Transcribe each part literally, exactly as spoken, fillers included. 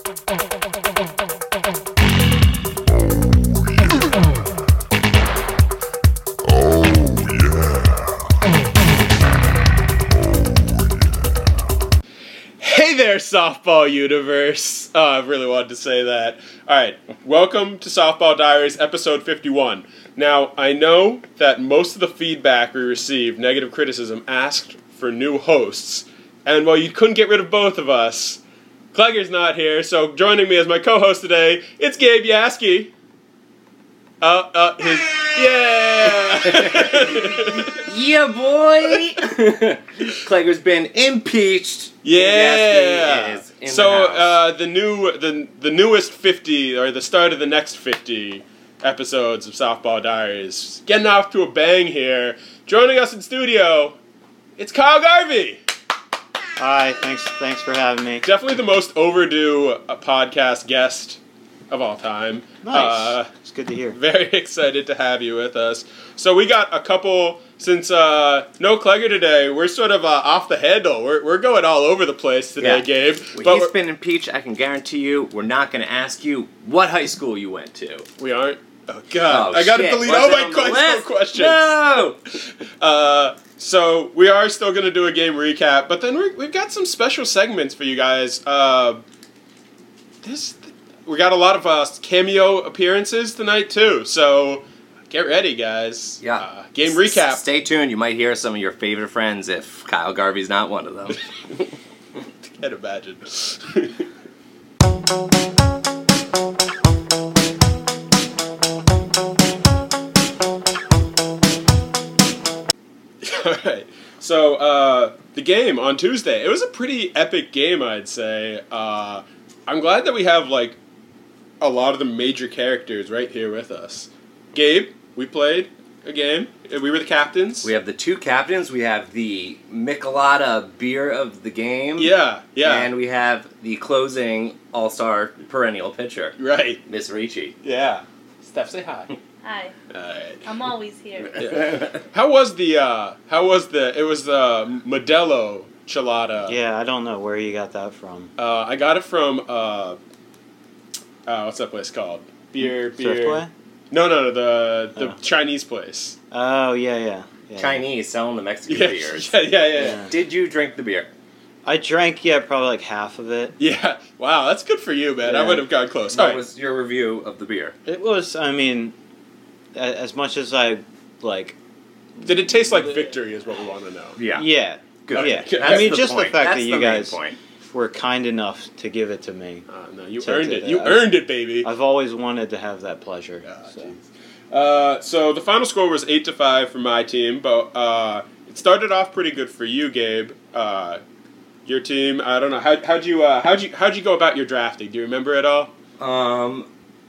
Hey there, Softball Universe! Oh, I really wanted to say that. Alright, welcome to Softball Diaries, episode fifty-one. Now, I know that most of the feedback we received, negative criticism, asked for new hosts. And while you couldn't get rid of both of us, Clegger's not here, so joining me as my co-host today, it's Gabe Yaski. Uh, uh, his... Yeah! Yeah, boy! Clegger's been impeached. Yeah. Is in so the, house. uh, the new the the newest fifty or the start of the next fifty episodes of Softball Diaries getting off to a bang here. Joining us in studio, it's Kyle Garvey. Hi, thanks thanks for having me. Definitely the most overdue uh, podcast guest of all time. Nice. Uh, it's good to hear. Very excited to have you with us. So we got a couple, since uh, no Clegger today, we're sort of uh, off the handle. We're we're going all over the place today, Yeah. Gabe. When But he's we're- been impeached, I can guarantee you we're not going to ask you what high school you went to. we aren't. Oh God! Oh, I gotta shit. delete Was all it my on the high school list? questions. No! Uh, so we are still gonna do a game recap, but then we're, we've got some special segments for you guys. Uh, this we got a lot of uh, cameo appearances tonight too. So get ready, guys. Yeah. Uh, game recap. S- stay tuned. You might hear some of your favorite friends if Kyle Garvey's not one of them. Can't imagine. Alright, so uh, the game on Tuesday, it was a pretty epic game, I'd say. Uh, I'm glad that we have, like, a lot of the major characters right here with us. Gabe, we played a game. We were the captains. We have the two captains. We have the Michelada beer of the game. Yeah, yeah. And we have the closing all-star perennial pitcher, Right, Miss Ricci. yeah. Steph, say hi. Hi, Alright. I'm always here. Yeah. How was the, uh, how was the, it was the Modelo Chelada. Yeah, I don't know where you got that from. Uh, I got it from, uh, uh, what's that place called? Beer, beer. Thriftway? No, no, no, the the Oh. Chinese place. Oh, yeah, yeah. yeah. Chinese selling the Mexican Yeah, beers. yeah, yeah, yeah, yeah. Yeah. Did you drink the beer? I drank, yeah, probably like half of it. Yeah. Wow, that's good for you, man. I Yeah. would have gone close. What All right. was your review of the beer? It was, I mean, a- as much as I, like, Did it taste like victory? Is what we want to know. Yeah. yeah. Good. Yeah. Okay. I That's mean, the just point. the fact That's that the you main guys point. were kind enough to give it to me. Uh, no, you So earned did it. You that. earned it, baby. I've always wanted to have that pleasure. Ah, so. jeez. Uh, so the final score was eight to five for my team, but uh, it started off pretty good for you, Gabe. Uh, your team. I don't know how how'd you uh, how'd you how'd you go about your drafting? Do you remember at all? Um,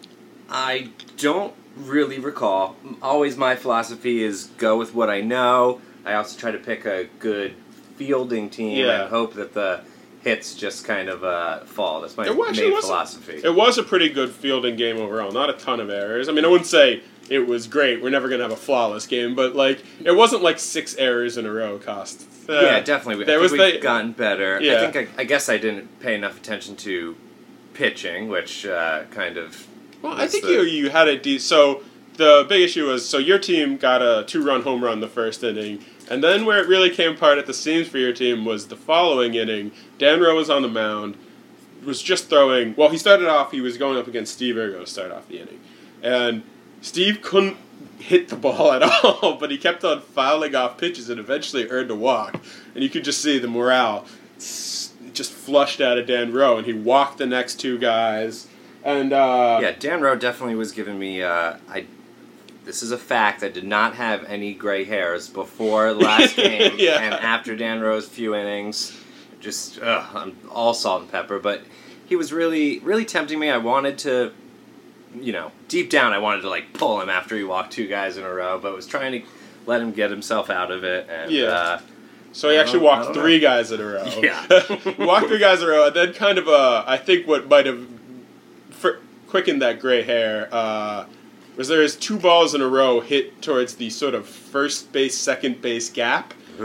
I don't really recall. Always my philosophy is go with what I know. I also try to pick a good fielding team Yeah. and hope that the hits just kind of uh, fall. That's my It actually main wasn't- philosophy. It was a pretty good fielding game overall. Not a ton of errors. I mean, I wouldn't say it was great. We're never gonna have a flawless game, but like it wasn't like six errors in a row cost. Uh, yeah, definitely. there I was think we've the- gotten better. Yeah. I think I, I guess I didn't pay enough attention to pitching, which uh, kind of. Well, I was think the- you you had a de- so the big issue was so your team got a two run home run the first inning, and then where it really came apart at the seams for your team was the following inning. Dan Rowe was on the mound, was just throwing. Well, he started off. He was going up against Steve Ergo to start off the inning, and Steve couldn't hit the ball at all, but he kept on fouling off pitches and eventually earned a walk. And you could just see the morale s- just flushed out of Dan Rowe, and he walked the next two guys. And uh, Yeah, Dan Rowe definitely was giving me. Uh, I. This is a fact. I did not have any gray hairs before the last game, Yeah. and after Dan Rowe's few innings, just ugh, I'm all salt and pepper. But he was really, really tempting me. I wanted to, you know, deep down, I wanted to like pull him after he walked two guys in a row, but was trying to let him get himself out of it. And Yeah. uh, So he I actually don't- I walked don't three guys in a row. Yeah. walked three guys in a row, and then kind of, uh, I think what might have fr- quickened that gray hair uh, was there was two balls in a row hit towards the sort of first base, second base gap.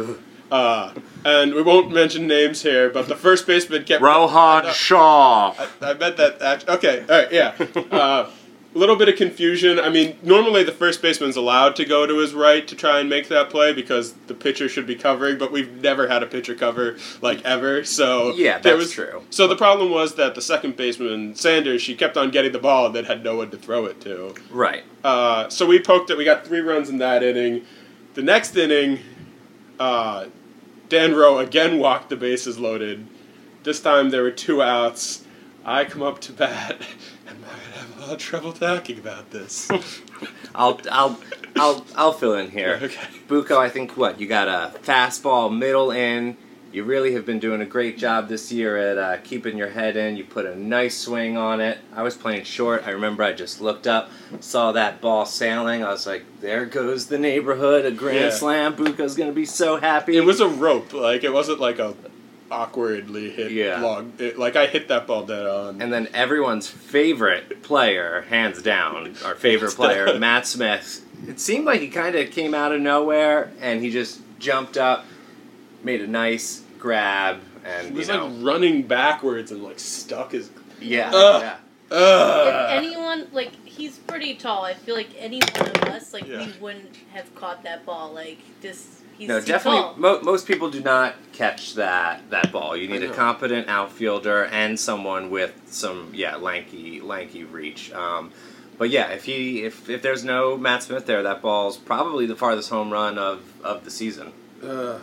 Uh, and we won't mention names here, but the first baseman kept... Rohan uh, Shaw. I, I meant that... Actually, okay, all right, yeah. Uh, a little bit of confusion. I mean, normally the first baseman's allowed to go to his right to try and make that play because the pitcher should be covering, but we've never had a pitcher cover, like, ever, so... Yeah, there that's was, true. So the problem was that the second baseman, Sanders, she kept on getting the ball and then had no one to throw it to. Right. Uh, so we poked it. We got three runs in that inning. The next inning... Uh, Dan Rowe again walked the bases loaded. This time there were two outs. I come up to bat, and I'm gonna have a lot of trouble talking about this. I'll I'll I'll I'll fill in here. Okay. Bucco, I think what you got a fastball middle in. You really have been doing a great job this year at uh, keeping your head in. You put a nice swing on it. I was playing short. I remember I just looked up, saw that ball sailing. I was like, there goes the neighborhood, a grand Yeah. slam. Bucco's going to be so happy. It was a rope. Like, it wasn't like a awkwardly hit Yeah. long. It, like, I hit that ball dead on. And then everyone's favorite player, hands down, our favorite player, Matt Smith. It seemed like he kind of came out of nowhere, and he just jumped up, made a nice grab, and He was you know, like running backwards and like stuck his. yeah, Ugh. yeah. Ugh. If anyone, like, he's pretty tall. I feel like any one of us, like, Yeah. we wouldn't have caught that ball. Like, this, he's No, too definitely. tall. Mo- most people do not catch that that ball. You need I a know. competent outfielder and someone with some yeah lanky lanky reach. Um, but yeah, if he if if there's no Matt Smith there, that ball's probably the farthest home run of, of the season. Ugh.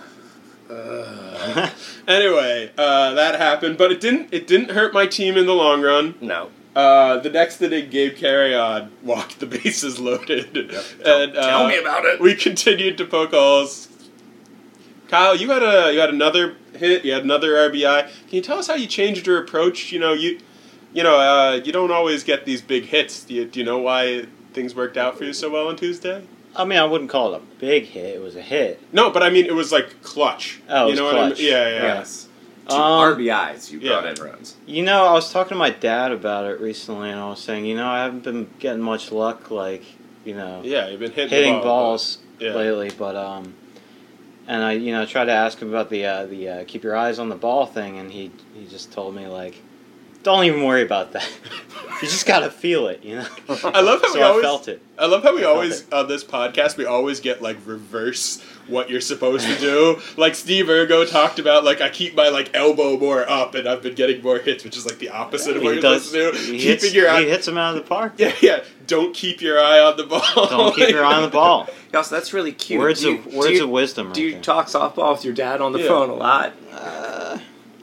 Ugh. Anyway, uh, that happened, but it didn't. It didn't hurt my team in the long run. No. Uh, the next inning, Gabe Carrion walked the bases loaded, and uh, Tell me about it. we continued to poke holes. Kyle, you had a you had another hit. You had another R B I. Can you tell us how you changed your approach? You know, you you know, uh, you don't always get these big hits. Do you, do you know why things worked out for you so well on Tuesday? I mean, I wouldn't call it a big hit. It was a hit. No, but I mean, it was like clutch. Oh, it you was know clutch. what I mean? Yeah, yeah. Yes. Two Um, R B Is you yeah. brought in runs. You know, I was talking to my dad about it recently, and I was saying, you know, I haven't been getting much luck, like, you know, Yeah, you've been hitting, hitting the ball, balls but- yeah. lately. But um, and I, you know, tried to ask him about the uh, the uh, keep your eyes on the ball thing, and he he just told me like, don't even worry about that. You just gotta feel it, you know. I love how so we I always felt it. I love how we I felt always it. on this podcast we always get like reverse what you're supposed to do. Like Steve Ergo talked about, like I keep my like elbow more up and I've been getting more hits, which is like the opposite of what He you're does. supposed to do. He Keeping hits, your eye, he hits them out of the park. yeah, yeah. Don't keep your eye on the ball. Don't keep your eye on the ball. Gosh, that's really cute. Words do you, of do words you, of wisdom. Right Do you there. talk softball with your dad on the Yeah. phone a lot? Uh,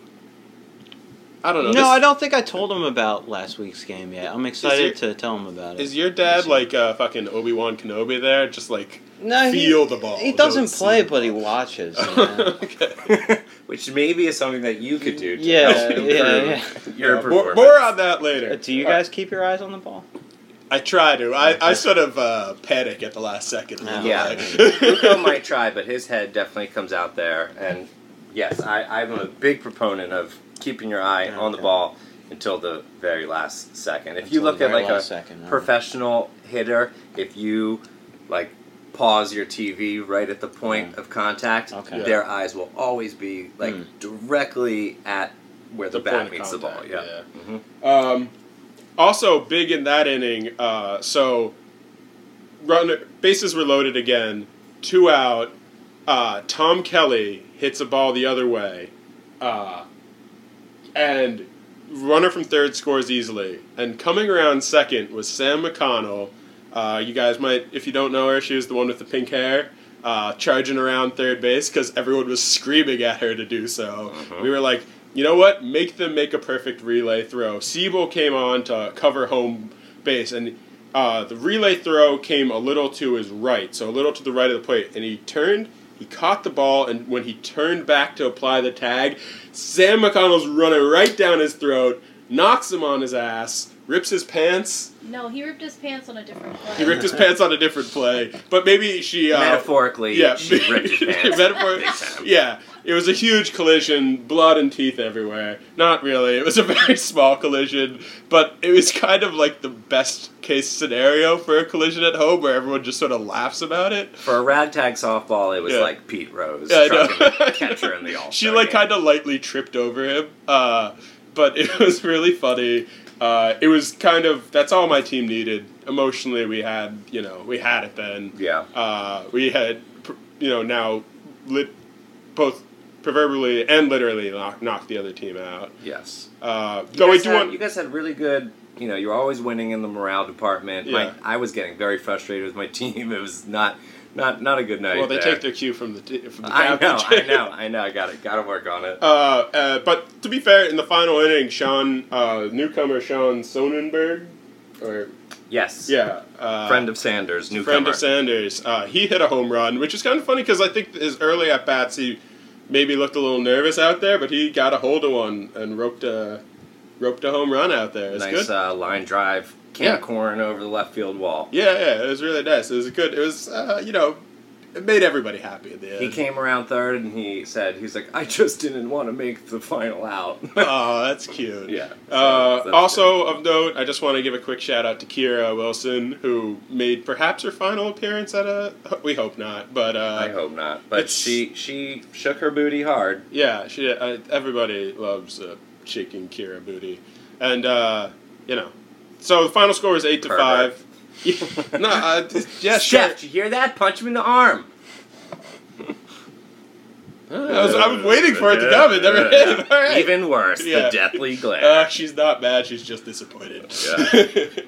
I don't know. no, This- I don't think I told him about last week's game yet. I'm excited to tell him about it. Is your dad like uh, fucking Obi-Wan Kenobi there? Just like no, feel he, the ball. He don't doesn't see play, the but he ball. watches. You know? Okay. Which maybe is something that you could do to Yeah, help yeah, improve yeah. your Yeah, more, performance. more on that later. Uh, Do you guys keep your eyes on the ball? I try to. I, I sort of uh, panic at the last second. a little Yeah. bit. Bucco might try, but his head definitely comes out there. And yes, I, I'm a big proponent of keeping your eye on the Okay. ball until the very last second. If you Until look the at very like a last second, huh? professional hitter, if you like pause your T V right at the point Mm. of contact, Okay. Yeah. their eyes will always be like Mm. directly at where the, The point bat of meets the ball. contact, Yeah. yeah. hmm Um, also, big in that inning, uh, so run, bases were loaded again, two out. Uh, Tom Kelly hits a ball the other way, uh, and runner from third scores easily. And coming around second was Sam McConnell. Uh, you guys might, if you don't know her, she was the one with the pink hair. Uh, charging around third base because everyone was screaming at her to do so. Mhm. We were like, you know what? Make them make a perfect relay throw. Siebel came on to cover home base, and uh, the relay throw came a little to his right, so a little to the right of the plate, and he turned, he caught the ball, and when he turned back to apply the tag, Sam McConnell's running right down his throat, knocks him on his ass, rips his pants. No, he ripped his pants on a different play. He ripped his pants on a different play, but maybe she uh, Metaphorically, yeah, she ripped his pants. Metaphor- Big time. yeah, it was a huge collision, blood and teeth everywhere. Not really. It was a very small collision, but it was kind of like the best case scenario for a collision at home where everyone just sort of laughs about it. For a ragtag softball, it was Yeah. like Pete Rose Yeah, I trying know. to catch her in the All-Star She like game. kind of lightly tripped over him, uh, but it was really funny. Uh, it was kind of that's all my team needed. Emotionally, we had you know we had it then. Yeah. Uh, we had pr- you know now lit both proverbially and literally knock, knocked the other team out. Yes. Uh, You though I guys do had- want you guys had really good. You know, you were always winning in the morale department. Yeah. My, I was getting very frustrated with my team. It was not, not, not a good night. well they there. take their cue from the t- from the I know, captain. I know, I know. I got it. Got to work on it. Uh, uh, but to be fair, in the final inning, Sean uh, newcomer Sean Sonnenberg, or Yes. yeah, uh, Friend of Sanders, newcomer. friend of Sanders, uh, he hit a home run, which is kind of funny because I think his early at bats he maybe looked a little nervous out there, but he got a hold of one and roped a roped a home run out there. It's Nice good. uh, line drive, can Yeah. of corn over the left field wall. Yeah, yeah, it was really nice. It was good. It was uh, you know, it made everybody happy at the end. He came around third and he said, he's like, I just didn't want to make the final out. Oh, that's cute. Yeah. Uh, So, that's also of note, I just want to give a quick shout out to Kira Wilson, who made perhaps her final appearance at a. We hope not, but uh, I hope not. But it's- she she shook her booty hard. yeah, she. Uh, everybody loves uh, shaking Kira booty, and uh, you know, so the final score was eight to Pervert. five. Yeah, no, uh, yeah, sure. Chef, did you hear that? Punch him in the arm. I was, I was waiting for it to come. It never hit. All right. Even worse, Yeah. the deathly glare. Uh, she's not mad. She's just disappointed. Yeah.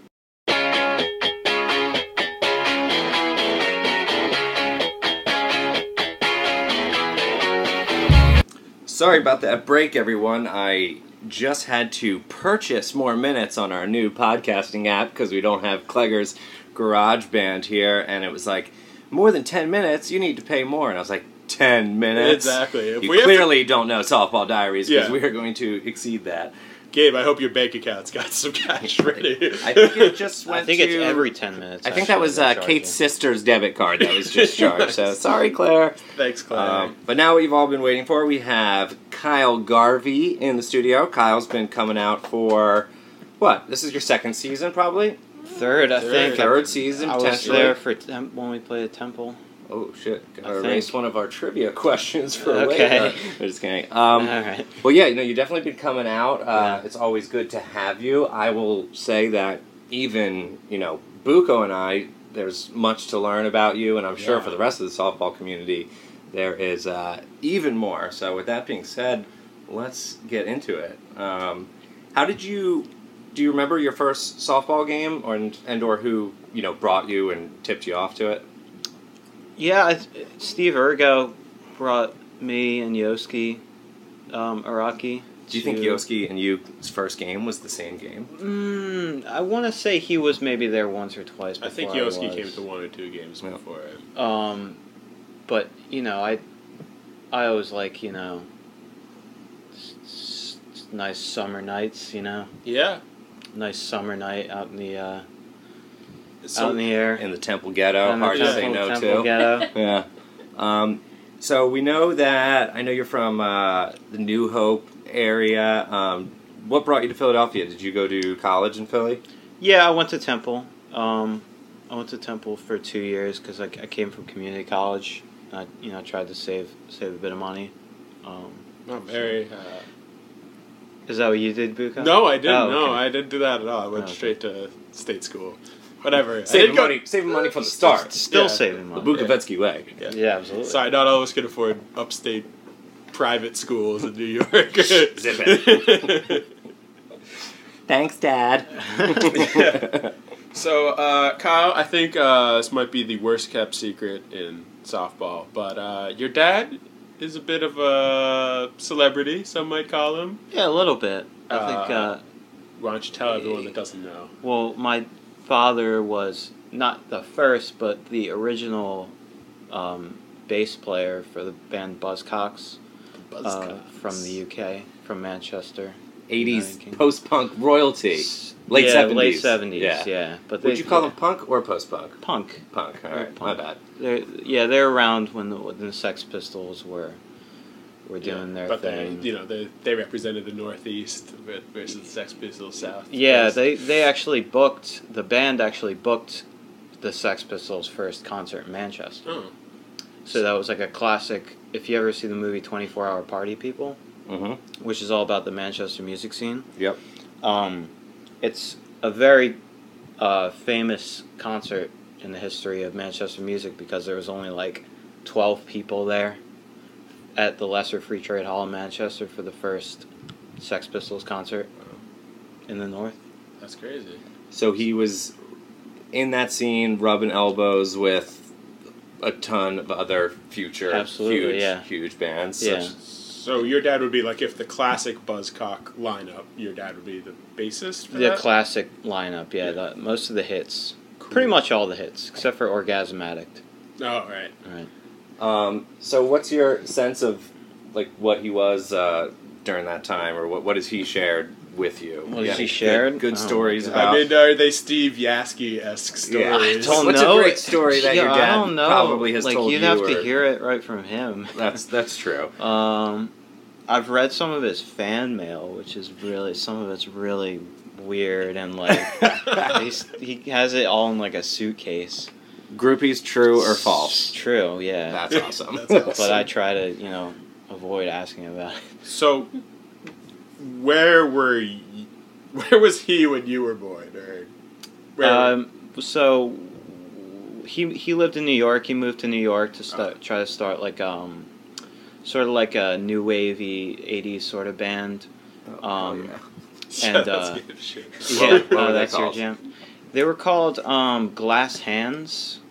Sorry about that break, everyone. I just had to purchase more minutes on our new podcasting app because we don't have Clegger's GarageBand here, and it was like, more than ten minutes, you need to pay more. And I was like, ten minutes? Exactly. If You we have to- clearly don't know Softball Diaries because Yeah. we are going to exceed that. Gabe, I hope your bank account's got some cash ready. I think it just went I think to... it's every ten minutes. I think that actually, was they're uh, charging. Kate's sister's debit card that was just charged. So sorry, Claire. Thanks, Claire. Um, but now what you've all been waiting for, we have Kyle Garvey in the studio. Kyle's been coming out for, what? This is your second season, probably? Third, I Third. think. Third season, I was potentially. there for temp- when we played at Temple. Oh, shit. I Gotta think. erase one of our trivia questions for Okay. later. I'm just kidding. Um, All right. Well, yeah, you know, you've definitely been coming out. Uh, Yeah. It's always good to have you. I will say that even, you know, Buko and I, there's much to learn about you, and I'm sure Yeah. for the rest of the softball community, there is uh, even more. So with that being said, let's get into it. Um, how did you, do you remember your first softball game, or and, and or who, you know, brought you and tipped you off to it? Yeah, I, Steve Ergo brought me and Yoski um, Araki. Do you think to- Yoski and you's first game was the same game? Mm, I want to say he was maybe there once or twice I before think I Yoski was. came to one or two games Yeah. before him. Um, but you know, I, I always like you know, s- s- nice summer nights. You know, Yeah. nice summer night out in the uh, So, out in the air. In the Temple Ghetto, On the hard to say Temple- no Temple to. Ghetto. Yeah. Um, so we know that, I know you're from uh, the New Hope area. Um, what brought you to Philadelphia? Did you go to college in Philly? Yeah, I went to Temple. Um, I went to Temple for two years because I, I came from community college. I you know tried to save save a bit of money. Um, not very. Uh, is that what you did, Buka? no, I didn't. Oh, No, okay. I didn't do that at all. I went Okay. straight to state school. Whatever. I Saving did go- money, saving money from the start. Still Yeah. saving The money. Bukovetsky way. Yeah. Yeah, absolutely. Sorry, not all of us could afford upstate private schools in New York. Zip it. Thanks, Dad. Yeah. So, uh, Kyle, I think uh, this might be the worst kept secret in softball, but uh, your dad is a bit of a celebrity, some might call him. Yeah, a little bit. I think. Uh, Uh, Why don't you tell everyone that doesn't know? well, my father was not the first, but the original um, bass player for the band Buzzcocks uh, from the U K, from Manchester. eighties United Kingdom. post-punk royalty. Late yeah, seventies. late seventies. Yeah. Yeah, but Would they, you call yeah. them punk or post-punk? punk? Punk. All They're right, my punk. bad. They're, yeah, they're around when the, when the Sex Pistols were were doing Yeah, their but thing. they, you know, they they represented the Northeast versus the Sex Pistols South. Yeah, West. they they actually booked the band actually booked the Sex Pistols' first concert in Manchester. Oh. So that was like a classic. If you ever see the movie twenty-four hour Party People, Mm-hmm. which is all about the Manchester music scene, Yep. um, it's a very uh, famous concert in the history of Manchester music because there was only like twelve people there at the Lesser Free Trade Hall in Manchester for the first Sex Pistols concert in the North. That's crazy. So he was in that scene rubbing elbows with a ton of other future Absolutely, huge, yeah. huge bands. Yeah. Such- So your dad would be like, if the classic Buzzcock lineup, your dad would be the bassist for The that? classic lineup, yeah. Yeah. The, most of the hits, Cool. pretty much all the hits, except for Orgasm Addict. Oh, right. All right. Um, so what's your sense of like what he was uh, during that time, or what what has he shared with you? What Yeah, has he good- shared? Good, Oh, stories my about. I mean, are they Steve Yasky-esque stories? Yeah, I don't What's know. a a great great story that yeah, your dad I don't know. probably has like, told you'd you? have or- to hear it right from him. That's that's true. Um, I've read some of his fan mail, which is really some of it's really weird and like he's, he has it all in like a suitcase. Groupies, true or It's false? true, yeah. That's awesome. That's awesome. But I try to, you know, avoid asking about it. So, where were you, where was he when you were born? Or where? Um, so he he lived in New York. He moved to New York to start try to start like um, sort of like a new wavy eighties sort of band. Oh, Um, yeah. and, That's uh, good shit. What- Yeah, what were uh, they that's your called? jam. They were called um, Glass Hands,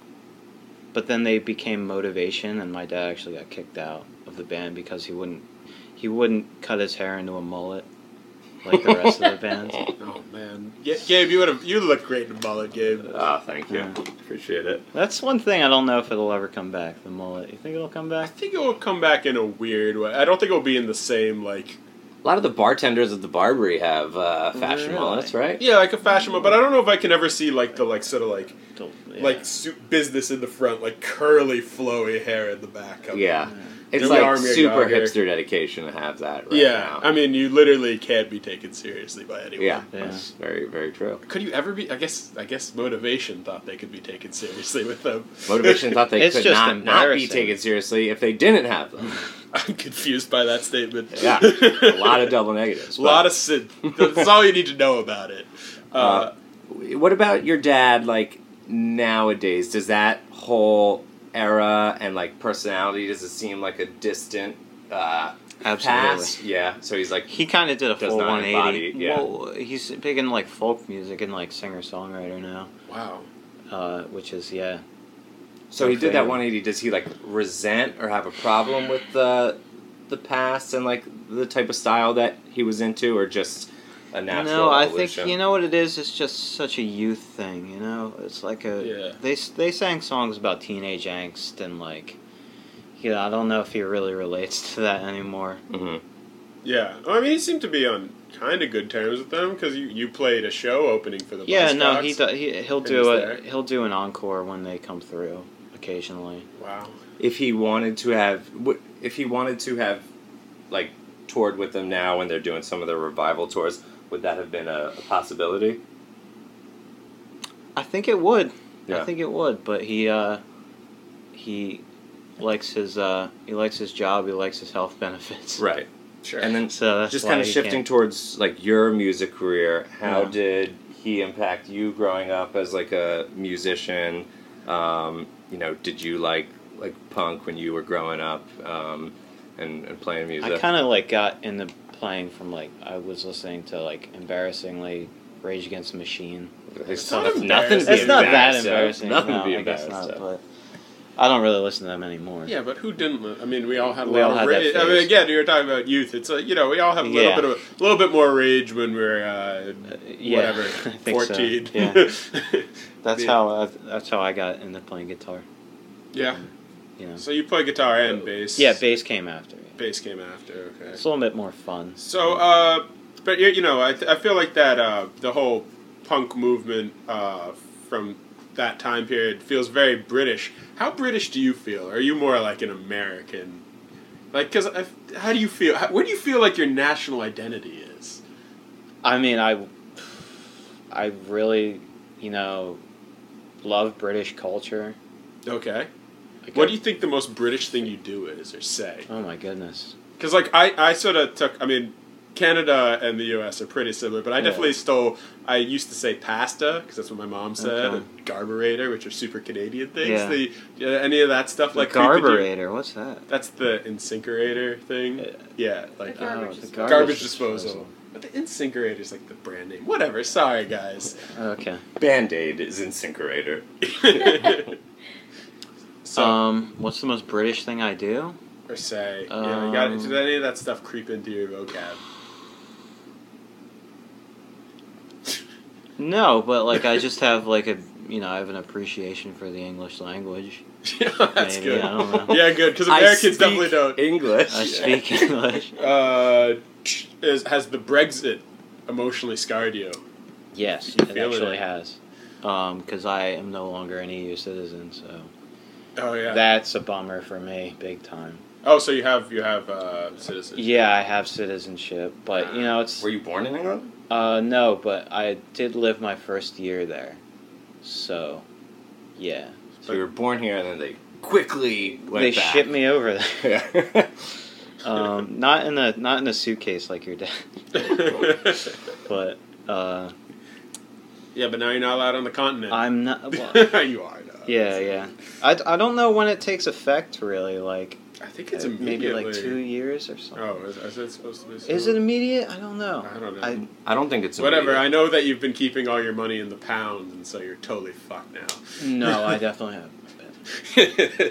but then they became Motivation, and my dad actually got kicked out of the band because he wouldn't he wouldn't cut his hair into a mullet like the rest of the band. Oh man, G- Gabe, you would have you look great in a mullet, Gabe. Ah, thank you. Yeah. Appreciate it. That's one thing I don't know if it'll ever come back. The mullet. You think it'll come I back? think it will come back in a weird way. I don't think it'll be in the same like A lot of the bartenders at the Barbary have uh, fashion Really? mullets, right? yeah, like a fashion one, but I don't know if I can ever see like the like sort of like Don't- yeah. like suit business in the front, like curly, flowy hair in the back. Of Yeah. It's Jimmy like Army super out here. hipster dedication to have that right yeah, now. I mean, you literally can't be taken seriously by anyone. yeah, Yeah. that's very, very true. Could you ever be? I guess. I guess Motivation thought they could be taken seriously with them. Motivation thought they It's could just not, not be embarrassing. taken seriously if they didn't have them. I'm confused by that statement. Yeah, a lot of double negatives. A lot of sin. That's all you need to know about it. Uh, Uh, what about your dad, like, nowadays? Does that whole era and, like, personality, does it seem like a distant uh, Absolutely. past? Yeah, so he's like, He kind of did a Does full not one eighty. embody- yeah. Well, he's big in like folk music and like singer songwriter now, wow. uh, which is yeah. so he did that Okay. one eighty. Does he, like, resent or have a problem with the, the past and, like, the type of style that he was into, or just a natural No, I evolution? think you know what it is. It's just such a youth thing. You know, it's like a Yeah. they they sang songs about teenage angst and like, you know, I don't know if he really relates to that anymore. Mhm. Yeah. Well, I mean, he seemed to be on kind of good terms with them because you, you played a show opening for the Yeah, no, Buzzcocks. he do, he he'll And do he's a there. he'll do an encore when they come through occasionally. Wow. If he wanted to have, w- if he wanted to have, like, toured with them now when they're doing some of their revival tours, would that have been a, a possibility? I think it would. Yeah. I think it would, but he uh, he likes his uh, he likes his job. He likes his health benefits. Right. Sure. And then So that's just why kind of he shifting can't- towards like your music career. How Yeah. did he impact you growing up as like a musician? Um, you know, did you like like punk when you were growing up um, and, and playing music? I kind of like got into playing from like I was listening to like embarrassingly Rage Against the Machine. It's not not embarrassing. nothing. To be It's not that embarrassed of. embarrassing. Nothing no, to be I guess embarrassed not, of. but I don't really listen to them anymore. Yeah, but who didn't? li- I mean, we all had a We lot all of had that rage. I mean, phase. again, you were talking about youth. It's a, you know, we all have a little Yeah. bit of a little bit more rage when we're uh, yeah, whatever, I think so. fourteen. Yeah. That's Yeah. how I, that's how I got into playing guitar. Yeah. You know. So you play guitar and bass. Yeah, bass came after. Yeah. Bass came after. Okay. It's a little bit more fun. So, uh, but you you know, I th- I feel like that uh, the whole punk movement uh, from that time period feels very British. How British do you feel? Are you more like an American? Like, cause I, how do you feel? How, where do you feel like your national identity is? I mean, I, I really, you know, love British culture. Okay. Like What I- do you think the most British thing you do is or say? Oh my goodness. Because like I, I sort of took. I mean, Canada and the U S are pretty similar, but I Yeah. definitely stole. I used to say pasta because that's what my mom said. Okay. And garburator, which are super Canadian things. Yeah. The uh, any of that stuff like the creeping you- Garburator, what's that? That's the incinerator thing. Yeah. Yeah, like The garbage the disposal. garbage disposal. But the incinerator is like the brand name. Whatever. Sorry, guys. Okay. Band-Aid is Incinerator. so Um, what's the most British thing I do? or say, yeah, you got. Um, Did any of that stuff creep into your vocab? No, but like I just have like a, you know, I have an appreciation for the English language. Yeah, that's Maybe, good. I don't know. Yeah, good because I Americans speak definitely don't. English. I speak English. Uh, is, has the Brexit emotionally scarred you? Yes, You it feel actually it? has. Um, because I am no longer an E U citizen, so Oh yeah. that's a bummer for me, big time. oh, so you have you have uh, citizenship. Yeah, I have citizenship, but you know it's Were you born in England? uh no, but I did live my first year there, so yeah, So you were born here, and then they quickly went they back. shipped me over there. Yeah. Um, not in a not in a suitcase like your dad, but uh, Yeah, but now you're not allowed on the continent. I'm not. Well, you are. No. yeah, yeah. I, I don't know when it takes effect. Really, like I think it's uh, immediately. maybe like two years or something. Oh, is, is it supposed to be? Is it immediate? I don't know. I don't know. I I don't think it's Whatever. I immediate. know that you've been keeping all your money in the pounds, and so you're totally fucked now. no, I definitely have.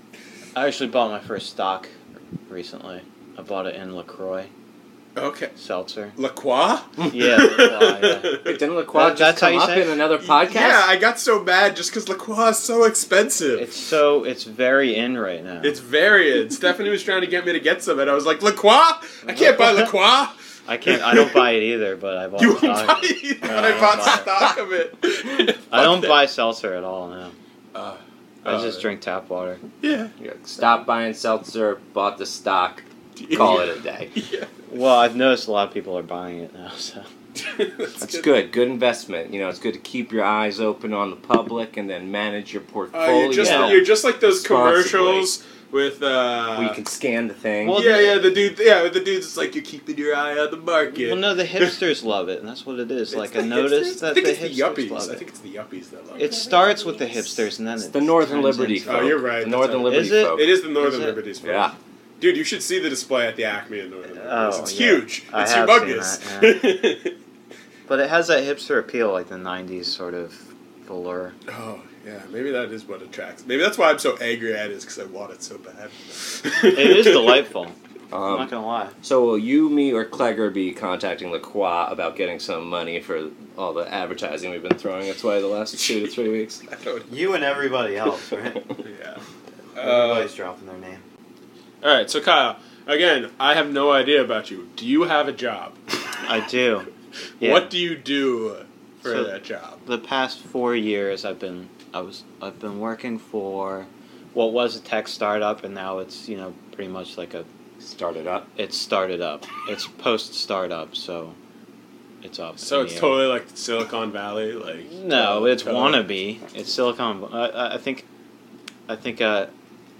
I actually bought my first stock recently. I bought it in LaCroix okay. seltzer. La Croix? Yeah, LaCroix, yeah. Wait, didn't LaCroix That- just that's how come you up say in it? another podcast? Yeah, I got so mad just because La Croix is so expensive. It's so it's very in right now. It's varied. Stephanie was trying to get me to get some, and I was like, La Croix? I can't buy La Croix. I can't. I don't buy it either, but I bought You won't stock. buy it, but No, I I bought don't buy it. stock of it. I don't Fuck buy seltzer at all now. that. Uh, I uh, just drink tap water. Yeah. Yeah, stop buying seltzer, bought the stock, call it a day. Yeah. Well, I've noticed a lot of people are buying it now, so That's, That's good. Good investment. You know, it's good to keep your eyes open on the public and then manage your portfolio. Uh, you're just Yeah. you're just like those Responsibly. commercials with uh where you can scan the thing. Well, yeah, yeah, the dude yeah, the dude's just like you're keeping your eye on the market. well, no, the hipsters love it, and that's what it is. It's Like the I noticed hipsters? that I think the it's the hipsters yuppies. love I it. think it's the yuppies that love It it. starts with the hipsters, and then It's it the Northern turns Liberty into- folk. Oh, you're right. The That's Northern how- Liberty Is it? folk. It is the Northern Is it? Liberties. folk. Yeah. Dude, you should see the display at the Acme in Northern Liberties. Oh, It's yeah. huge. I It's have humongous. But it has that hipster appeal, like the nineties sort of velour. Oh, yeah. Maybe that is what attracts. Maybe that's why I'm so angry at it, is because I want it so bad. It is delightful. I'm Um, not gonna lie. so will you, me, or Clegger be contacting LaCroix about getting some money for all the advertising we've been throwing its way the last two to three weeks? I don't. You and everybody else, right? Yeah. Uh, Everybody's dropping their name. all right. So Kyle, again, I have no idea about you. Do you have a job? I do. Yeah. What do you do for So- that job? The past four years, I've been I was I've been working for what was a tech startup, and now it's you know pretty much like a Start it up. it's started up. It's post startup, so it's up. So in it's the air. totally like Silicon Valley, like No, it's totally- wannabe. It's Silicon. I, I- I think, I think uh,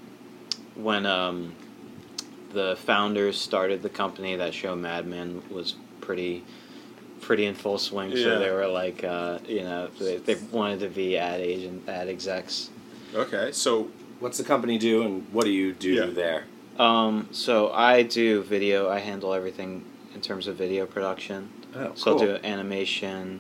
when um, the founders started the company, that show Mad Men was pretty, pretty in full swing. Yeah. So they were like, uh, you know, they, they wanted to be ad agent, ad execs. Okay, so What's the company do, and what do you do Yeah. there? Um, so I do video. I handle everything in terms of video production. Oh, So I'll do animation,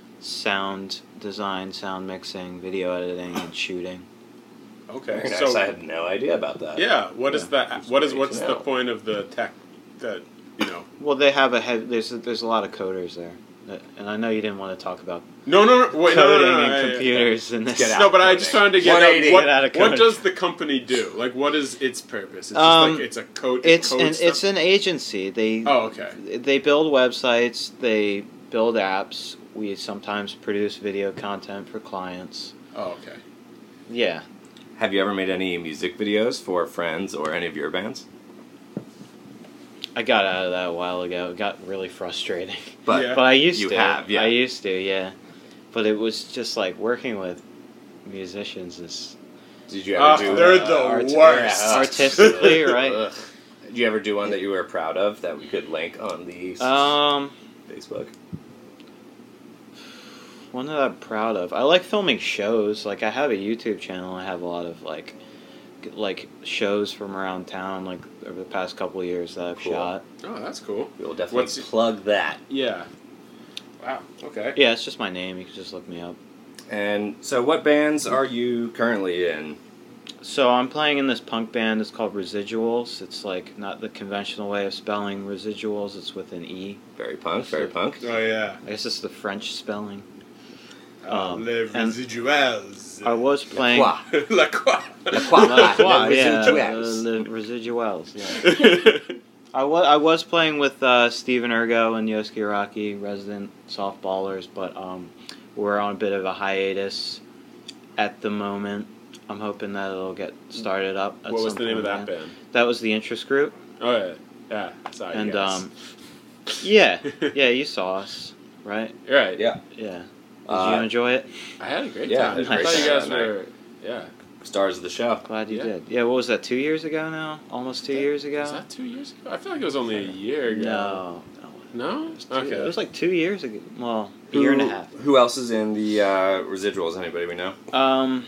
sound design, sound mixing, video editing, and shooting. okay, Very nice. so I had no idea about that. yeah, what is Yeah. that? That's What is great what's to the know. point of the tech that you know? Well, they have a head. There's a, there's a lot of coders there. Uh, And I know you didn't want to talk about No, no, no. Wait, no, no, coding no, no, and yeah, yeah. computers and this. Get out. No, but I just wanted to get one eighty. out what, Get out of what coding. does the company do? Like, what is its purpose? It's just Um, like it's a code. It's code an stuff? it's an agency. They Oh, okay. they build websites. They build apps. We sometimes produce video content for clients. Oh, okay. Yeah. Have you ever made any music videos for friends or any of your bands? I got out of that a while ago. It got really frustrating. But Yeah. But I used You to. have, yeah. I used to, yeah. But it was just like working with musicians is did you ever Ah, do? they're uh, the art- worst. yeah, artistically, right? Ugh. Did you ever do one that you were proud of that we could link on the s- Um, Facebook? one that I'm proud of. I like filming shows. Like I have a YouTube channel. I have a lot of like, g- like shows from around town. Like over the past couple of years that I've Cool. shot. Oh, that's cool. We will definitely What's- plug that. Yeah. Wow. Okay. Yeah, it's just my name. You can just look me up. And so, what bands are you currently in? So I'm playing in this punk band. It's called Residuals. It's like not the conventional way of spelling residuals. It's with an E. Very punk, very punk. Oh yeah. I guess it's the French spelling. Oh, Um, les and residuals. I was playing. Quoi? La quoi? La quoi? La Croix, Les yeah, Residuals. the, the Residuals. Yeah. I was I was playing with uh, Steven Ergo and Yosuke Araki, resident softballers, but um, we're on a bit of a hiatus at the moment. I'm hoping that it'll get started up. At What was some the name of point that again. band? That was the Interest Group, Oh yeah. Yeah. Sorry. and guys. um, yeah, yeah, you saw us, right? You're right. Yeah. Yeah. Did Uh, you enjoy it? I had a great Yeah, time. it was I great thought you time guys that were. Yeah. Stars of the show. Glad you yeah. did. Yeah. What was that? Two years ago now? Almost two years ago. Was that two years ago? I feel like it was only a year ago. No. no. No. It was, two, Okay. it was like two years ago. Well, a year and a half. Who else is in the uh, Residuals? Anybody we know? Um.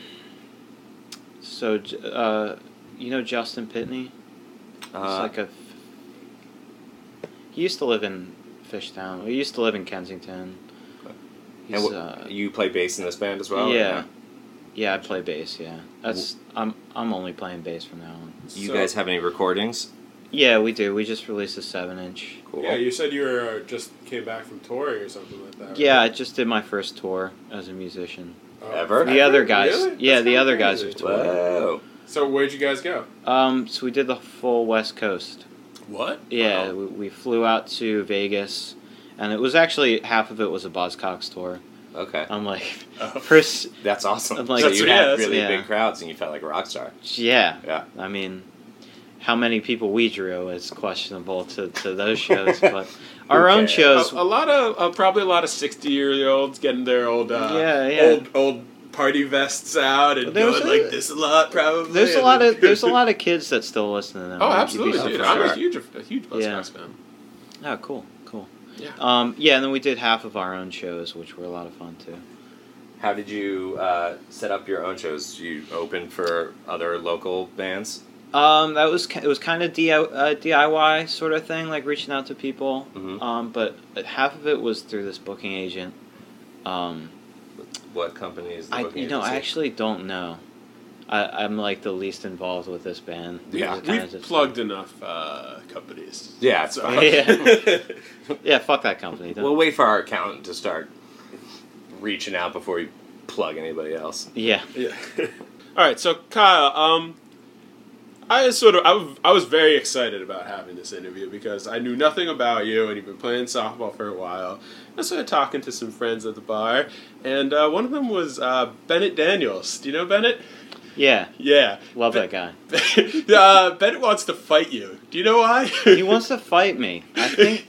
So, J- uh, you know Justin Pitney? He's Uh, like a. He used to live in Fishtown. He used to live in Kensington. He's, and what, uh, you play bass in this band as well? or yeah. no? Yeah, I play bass. Yeah, that's I'm I'm only playing bass from now on. You So- guys have any recordings? Yeah, we do. We just released a seven inch. Cool. Yeah, you said you were uh, just came back from touring or something like that. Right? Yeah, I just did my first tour as a musician. Oh, Ever? The other guys, Really? yeah, That's the kinda other guys crazy. have toured. Whoa. So where'd you guys go? Um, so we did the full West Coast. What? Yeah, Wow. we, we flew out to Vegas, and it was actually half of it was a Buzzcocks tour. Okay. I'm like, Oh. first, That's awesome. I'm like- so That's- you yeah, had that's- really yeah. big crowds and you felt like a rock star. yeah, Yeah. I mean, how many people we drew is questionable to, to those shows, but our own cares? shows. A, a lot of uh, probably a lot of sixty-year-olds getting their old uh, Yeah, yeah. old old party vests out and There was going a- like this a lot. Probably. There's a and lot then- of there's a lot of kids that still listen to them. Oh, You'd be absolutely, dude! surprised. I'm a Sure. huge a huge Buzzcocks Yeah. fan. Oh, cool, cool. Yeah. Um, yeah, and then we did half of our own shows, which were a lot of fun too. How did you uh, set up your own shows? You open for other local bands? Um, that was ki- it was kind of D I Y, uh, D I Y sort of thing, like reaching out to people. Mhm. Um, but half of it was through this booking agent. Um, What company is the I booking you know I agency? actually don't know. I, I'm like the least involved with this band. Yeah. It's kinda We've just- plugged enough uh, companies. Yeah, it's So- fine. Yeah. Yeah, fuck that company. Don't- We'll wait for our accountant to start reaching out before we plug anybody else. yeah. Yeah. All right, so Kyle, um, I sort of I, w- I was very excited about having this interview because I knew nothing about you and you've been playing softball for a while. I started talking to some friends at the bar, and uh, one of them was uh, Bennett Daniels. Do you know Bennett? Yeah. Yeah. Love Ben- that guy. uh, Bennett wants to fight you. Do you know why? He wants to fight me. I think.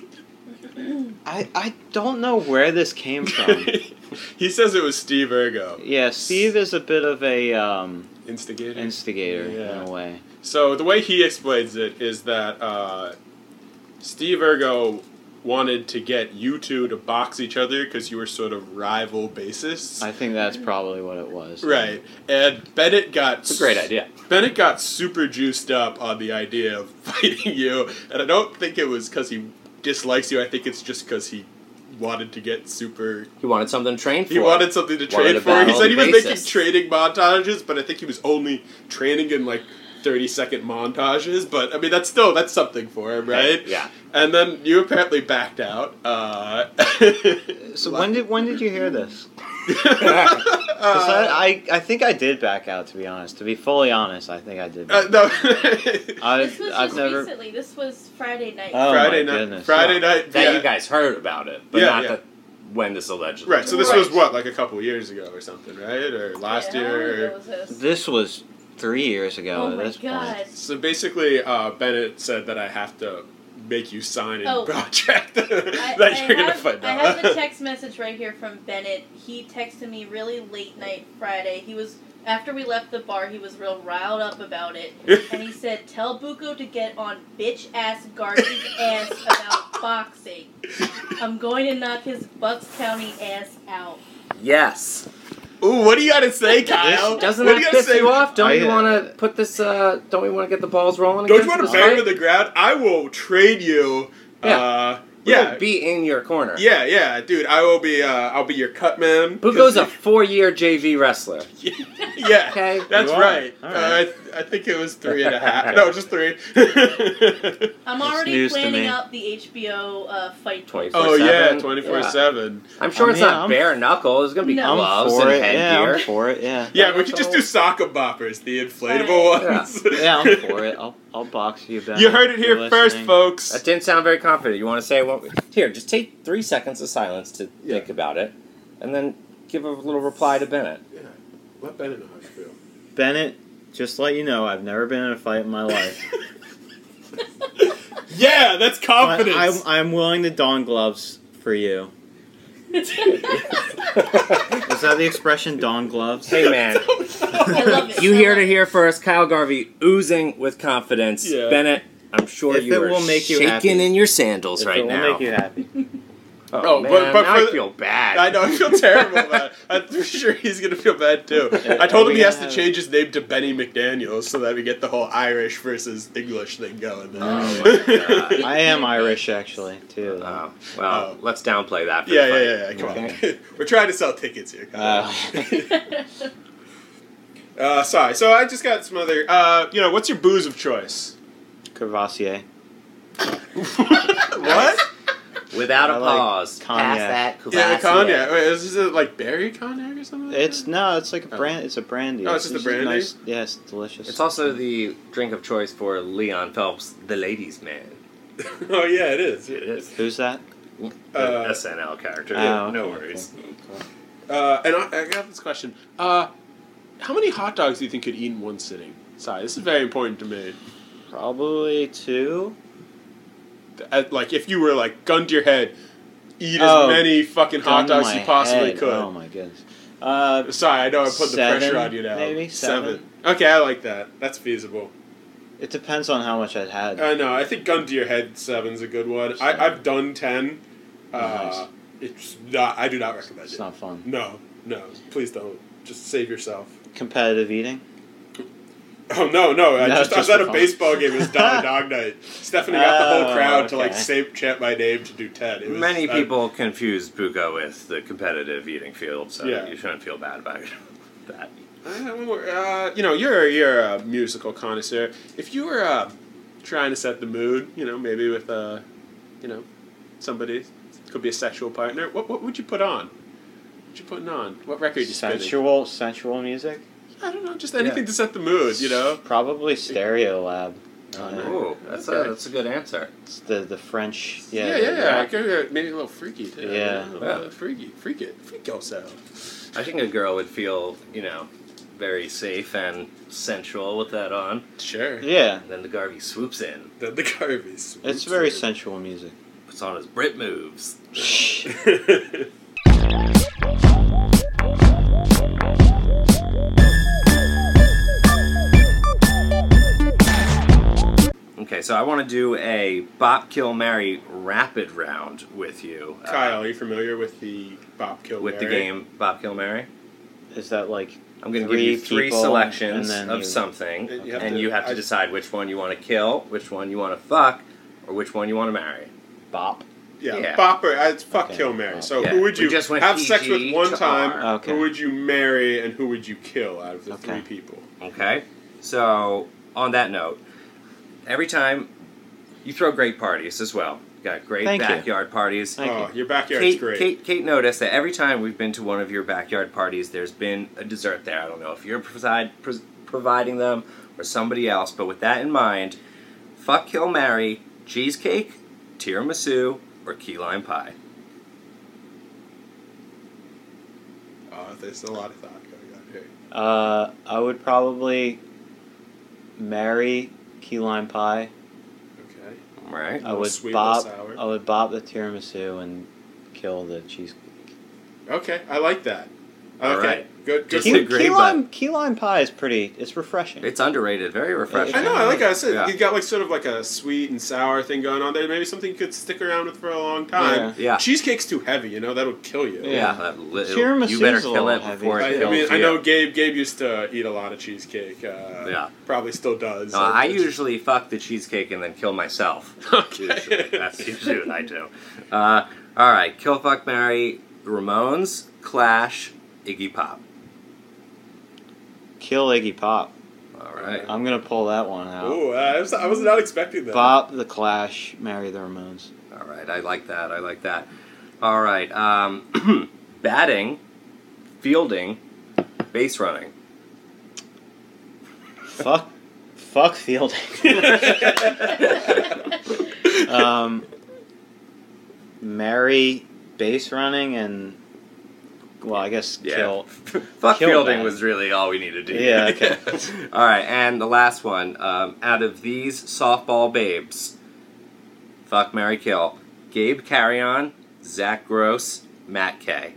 I I don't know where this came from. He says it was Steve Ergo, Yeah, Steve is a bit of a um, instigator. instigator Yeah. in a way. So the way he explains it is that uh, Steve Ergo wanted to get you two to box each other because you were sort of rival bassists. I think that's probably what it was. Right, and Bennett got It's a great idea. Bennett got super juiced up on the idea of fighting you, and I don't think it was because he dislikes you. I think it's just because he wanted to get super. He wanted something to train for. He wanted something to Wanted train to for. He battle said he the was making bassist. training montages, but I think he was only training in like thirty second montages, but I mean that's still that's something for him, right? Yeah. And then you apparently backed out. Uh, So when did when did you hear this? 'Cause I, I I think I did back out, to be honest. To be fully honest, I think I did. Uh, Back no. I, This was I've just never. recently. This was Friday night. Oh, Friday my night. goodness. Friday night. That yeah. you guys heard about it, but Yeah, not yeah. that when this allegedly. Right. So this Right. was what, like a couple years ago or something, right? Or last Yeah, how long year. ago Or... was this? This was three years ago Oh at my this god. point. So basically, uh, Bennett said that I have to make you sign a Oh. contract that I, you're I gonna have, find I out. have a text message right here from Bennett. He texted me really late night Friday. He was after we left the bar. He was real riled up about it, and he said, "Tell Buko to get on bitch ass Garvey's ass about boxing. I'm going to knock his Bucks County ass out." Yes. Ooh, what do you got to say, Kyle? Doesn't what that do you gotta piss say? you off? Don't I, you uh, want to put this? Uh, don't we want to get the balls rolling? Don't again you want for to this bang fight? with the ground? I will trade you. Yeah. Uh, We yeah. will be in your corner. Yeah, yeah, dude. I will be. Uh, I'll be your cut man. Buko's a four-year J V wrestler. yeah. Okay. That's You are. right. All Uh, right. I, I think it was three and a half. No, just three. I'm That's already news to planning me. out the H B O uh, fight. twenty-four oh yeah, seven. twenty-four seven. I'm sure I it's mean, not I'm- bare knuckle. There's gonna be No. I'm gloves for and it. Yeah, headgear. I'm for it. Yeah. Yeah, Yeah, we could just do that's soccer boppers, the inflatable Alright. ones. Yeah, I'm for it. I'll I'll box you back. You heard it if here you're first, listening. folks. That didn't sound very confident. You want to say what? Here, just take three seconds of silence to Yeah. think about it, and then give a little reply to Bennett. Yeah, let Bennett know how you feel. Bennett, just to let you know, I've never been in a fight in my life. Yeah, that's But confidence. I'm I'm willing to don gloves for you. Is that the expression, don gloves? Hey man, I love it. you I hear love to it. hear first. Kyle Garvey oozing with confidence. Yeah. Bennett, I'm sure If you it are will make you shaking happy. in your sandals If right it will now. make you happy. oh, Oh, man, but- but now for I the- feel bad. I know, I feel terrible about it. I'm pretty sure he's going to feel bad too. I told Are him we he has gonna to have- change his name to Benny McDaniels so that we get the whole Irish versus English thing going there. Oh my God. I am Irish, actually, too. Oh, well, Oh. let's downplay that. For yeah, the yeah, fight. yeah, Come Okay. on. We're trying to sell tickets here. Kyle. Uh, Uh, sorry. So I just got some other. Uh, you know, what's your booze of choice? Courvoisier. What? Without a I like pause. cognac. Pass that. Yeah, the Courvoisier. cognac. Wait, is it like berry cognac or something? Like It's that? no, it's like a Oh. brand. It's a brandy. Oh, it's just a brandy? Nice, yeah, it's delicious. It's also the drink of choice for Leon Phelps, the ladies' man. Oh yeah, it is. It is. Who's that? The Uh, S N L character. Oh, no okay, worries. Uh, and I, I got this question. Uh, how many hot dogs do you think could eat in one sitting? Sorry, this is very important to me. Probably two. Uh, like, if you were like gun to your head, eat Oh, as many fucking hot Gun to dogs my you possibly head. could. Oh my goodness. Uh, Sorry, I know I put the Seven, pressure on you now. maybe? Seven? Okay, I like that. That's feasible. it depends on how much I'd had. I know. I think gun to your head seven's a good one. I, Seven. I've done ten. Uh, Nice. It's not. I do not recommend It's it. not fun. No, no. Please don't. Just save yourself. Competitive eating. Oh no, no! I No, just I was just at for a fun. baseball game. It was Dollar Dog Night. Stephanie got the whole Oh, crowd to like okay. say chant my name to do ten. It was, Many I- people confuse Buko with the competitive eating field, so Yeah. you shouldn't feel bad about that. Uh, you know, you're you're a musical connoisseur. If you were uh, trying to set the mood, you know, maybe with uh, you know, somebody, could be a sexual partner. What what would you put on? What you putting on? What record you spinning? Sensual, sensual music. I don't know, just anything Yeah. to set the mood. You know. Probably Stereo Lab. Uh, Ooh, that's Okay. a that's a good answer. it's the the French. Yeah, Yeah, yeah, the yeah. rap. Okay, maybe a little freaky too. Yeah. A little freaky, freak it, freak yourself. I think a girl would feel, you know, very safe and sensual with that on. Sure. Yeah, And then the Garvey swoops in, Then the Garveys. it's very sensual music. puts on his Brit moves. Okay, so I want to do a Bop Kill Marry rapid round with you. uh, Kyle, are you familiar with the Bop Kill with the Mary? game Bop Kill Marry. Is that like I'm going to give Three you three people, selections and then of you- something, And you have and to- you have to I- decide which one you want to kill, which one you want to fuck, or which one you want to marry. bop? Yeah, Yeah. Bopper. uh, It's fuck, Okay. kill, marry. So Yeah, who would we you just went have sex P G with one to time? R. Okay. Who would you marry and who would you kill out of the Okay. three people? Okay, so on that note, every time you throw great parties as well. You got great Thank you. backyard parties. Thank oh, you. your backyard's Kate, great. Kate, Kate noticed that every time we've been to one of your backyard parties, there's been a dessert there. I don't know if you're provide, pro- providing them or somebody else, but with that in mind, fuck, kill, marry, cheesecake, tiramisu, or key lime pie. Oh, there's a lot of thought going on here. Uh, I would probably marry key lime pie. Okay. All right. I little would sweet, bop. little sour. I would bop the tiramisu and kill the cheesecake. Okay, I like that. All Okay, right. good. Good. Just Key, a great key butt. lime, key lime pie is pretty. It's refreshing. It's underrated. Very refreshing. I know. I like how I said Yeah. you got like sort of like a sweet and sour thing going on there. Maybe something you could stick around with for a long time. Yeah. Yeah. Cheesecake's too heavy. You know that'll kill you. Yeah, that li- Tiramisu's you better a kill little it heavy. before I, it I kills mean, I you. know Gabe. Gabe used to eat a lot of cheesecake. Uh, Yeah. Probably still does. No, I It's- usually fuck the cheesecake and then kill myself. Okay. Usually. That's usually what I do. Uh, all right, kill, fuck, marry, Ramones, Clash, Iggy Pop. Kill Iggy Pop. All right. I'm gonna pull that one out. Ooh, I was, I was not expecting that. Bop the Clash, marry the Ramones. All right, I like that. I like that. All right, um, batting, fielding, base running. Fuck, fuck fielding. um, marry base running and well, I guess Yeah. kill. Fuck Kill fielding that. was really all we needed to do. Yeah, okay. All right, and the last one. Um, out of these softball babes, fuck, marry, kill. Gabe Carrion, Zach Gross, Matt Kay.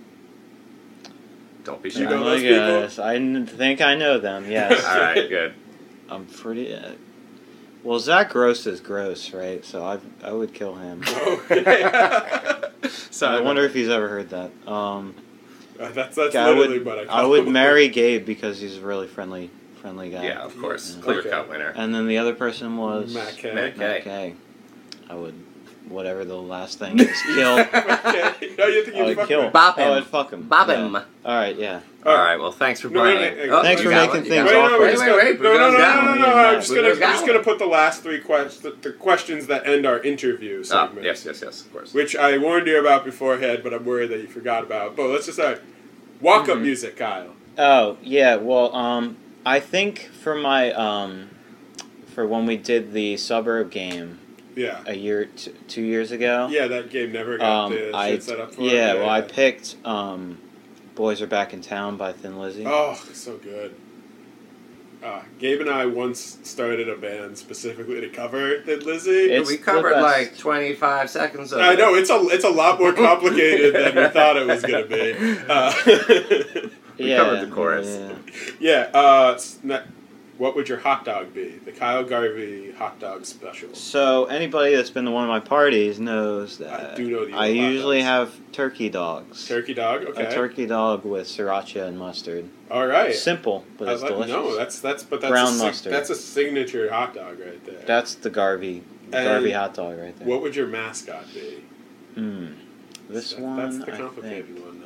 Don't be shy. You know Oh those my people? gosh, I n- think I know them. Yes, All right, good. I'm pretty. Uh, well, Zach Gross is gross, right? So I I would kill him. Okay. So I wonder if he's ever heard that. Um, Uh, that's that's I literally would what I. I call would him. marry Gabe because he's a really friendly friendly guy. Yeah, of course. Yeah. Clear Okay. cut winner. And then the other person was Matt Kay. Matt Kay. Okay. I would, whatever the last thing is, kill. Okay. No, you think I you'd would fuck kill. with- Bop I him. would fuck him. Bob Yeah. him. All right, yeah. All right, well, thanks for No, wait, playing. wait, Oh, Thanks you for got making one? You things got Wait, one? no, we're Wait, just wait, gonna, wait. no, no, no, Bugo's got no, no, one. no, no. I'm just gonna, Bugo's I'm got just gonna one. put the last three questions, the, the questions that end our interview Oh, segment. yes, yes, yes, of course. Which I warned you about beforehand, but I'm worried that you forgot about. But let's just start. Walk-up Mhm. music, Kyle. Oh yeah. Well, um, I think for my um, for when we did the suburb game Yeah. a year, t- two years ago. Yeah, that game never got Um, the I shit set up for it. yeah. Well, I picked um, "Boys Are Back in Town" by Thin Lizzy. Oh, so good. Uh, Gabe and I once started a band specifically to cover Thin Lizzy. It's we the covered best. like twenty-five seconds of I it. know it's a it's a lot more complicated than we thought it was gonna be. Uh, We yeah, covered the chorus. yeah. yeah. Uh, s- ne- what would your hot dog be? The Kyle Garvey hot dog special. So anybody that's been to one of my parties knows that I do know that you I love hot usually dogs. have turkey dogs. Turkey dog. Okay. A turkey dog with sriracha and mustard. All right. Simple, but I it's like- delicious. No, that's that's but that's Brown a, sig- mustard. That's a signature hot dog right there. That's the Garvey, the And Garvey hot dog right there. What would your mascot be? Hmm. This That- one, That's the I complicated think, one now.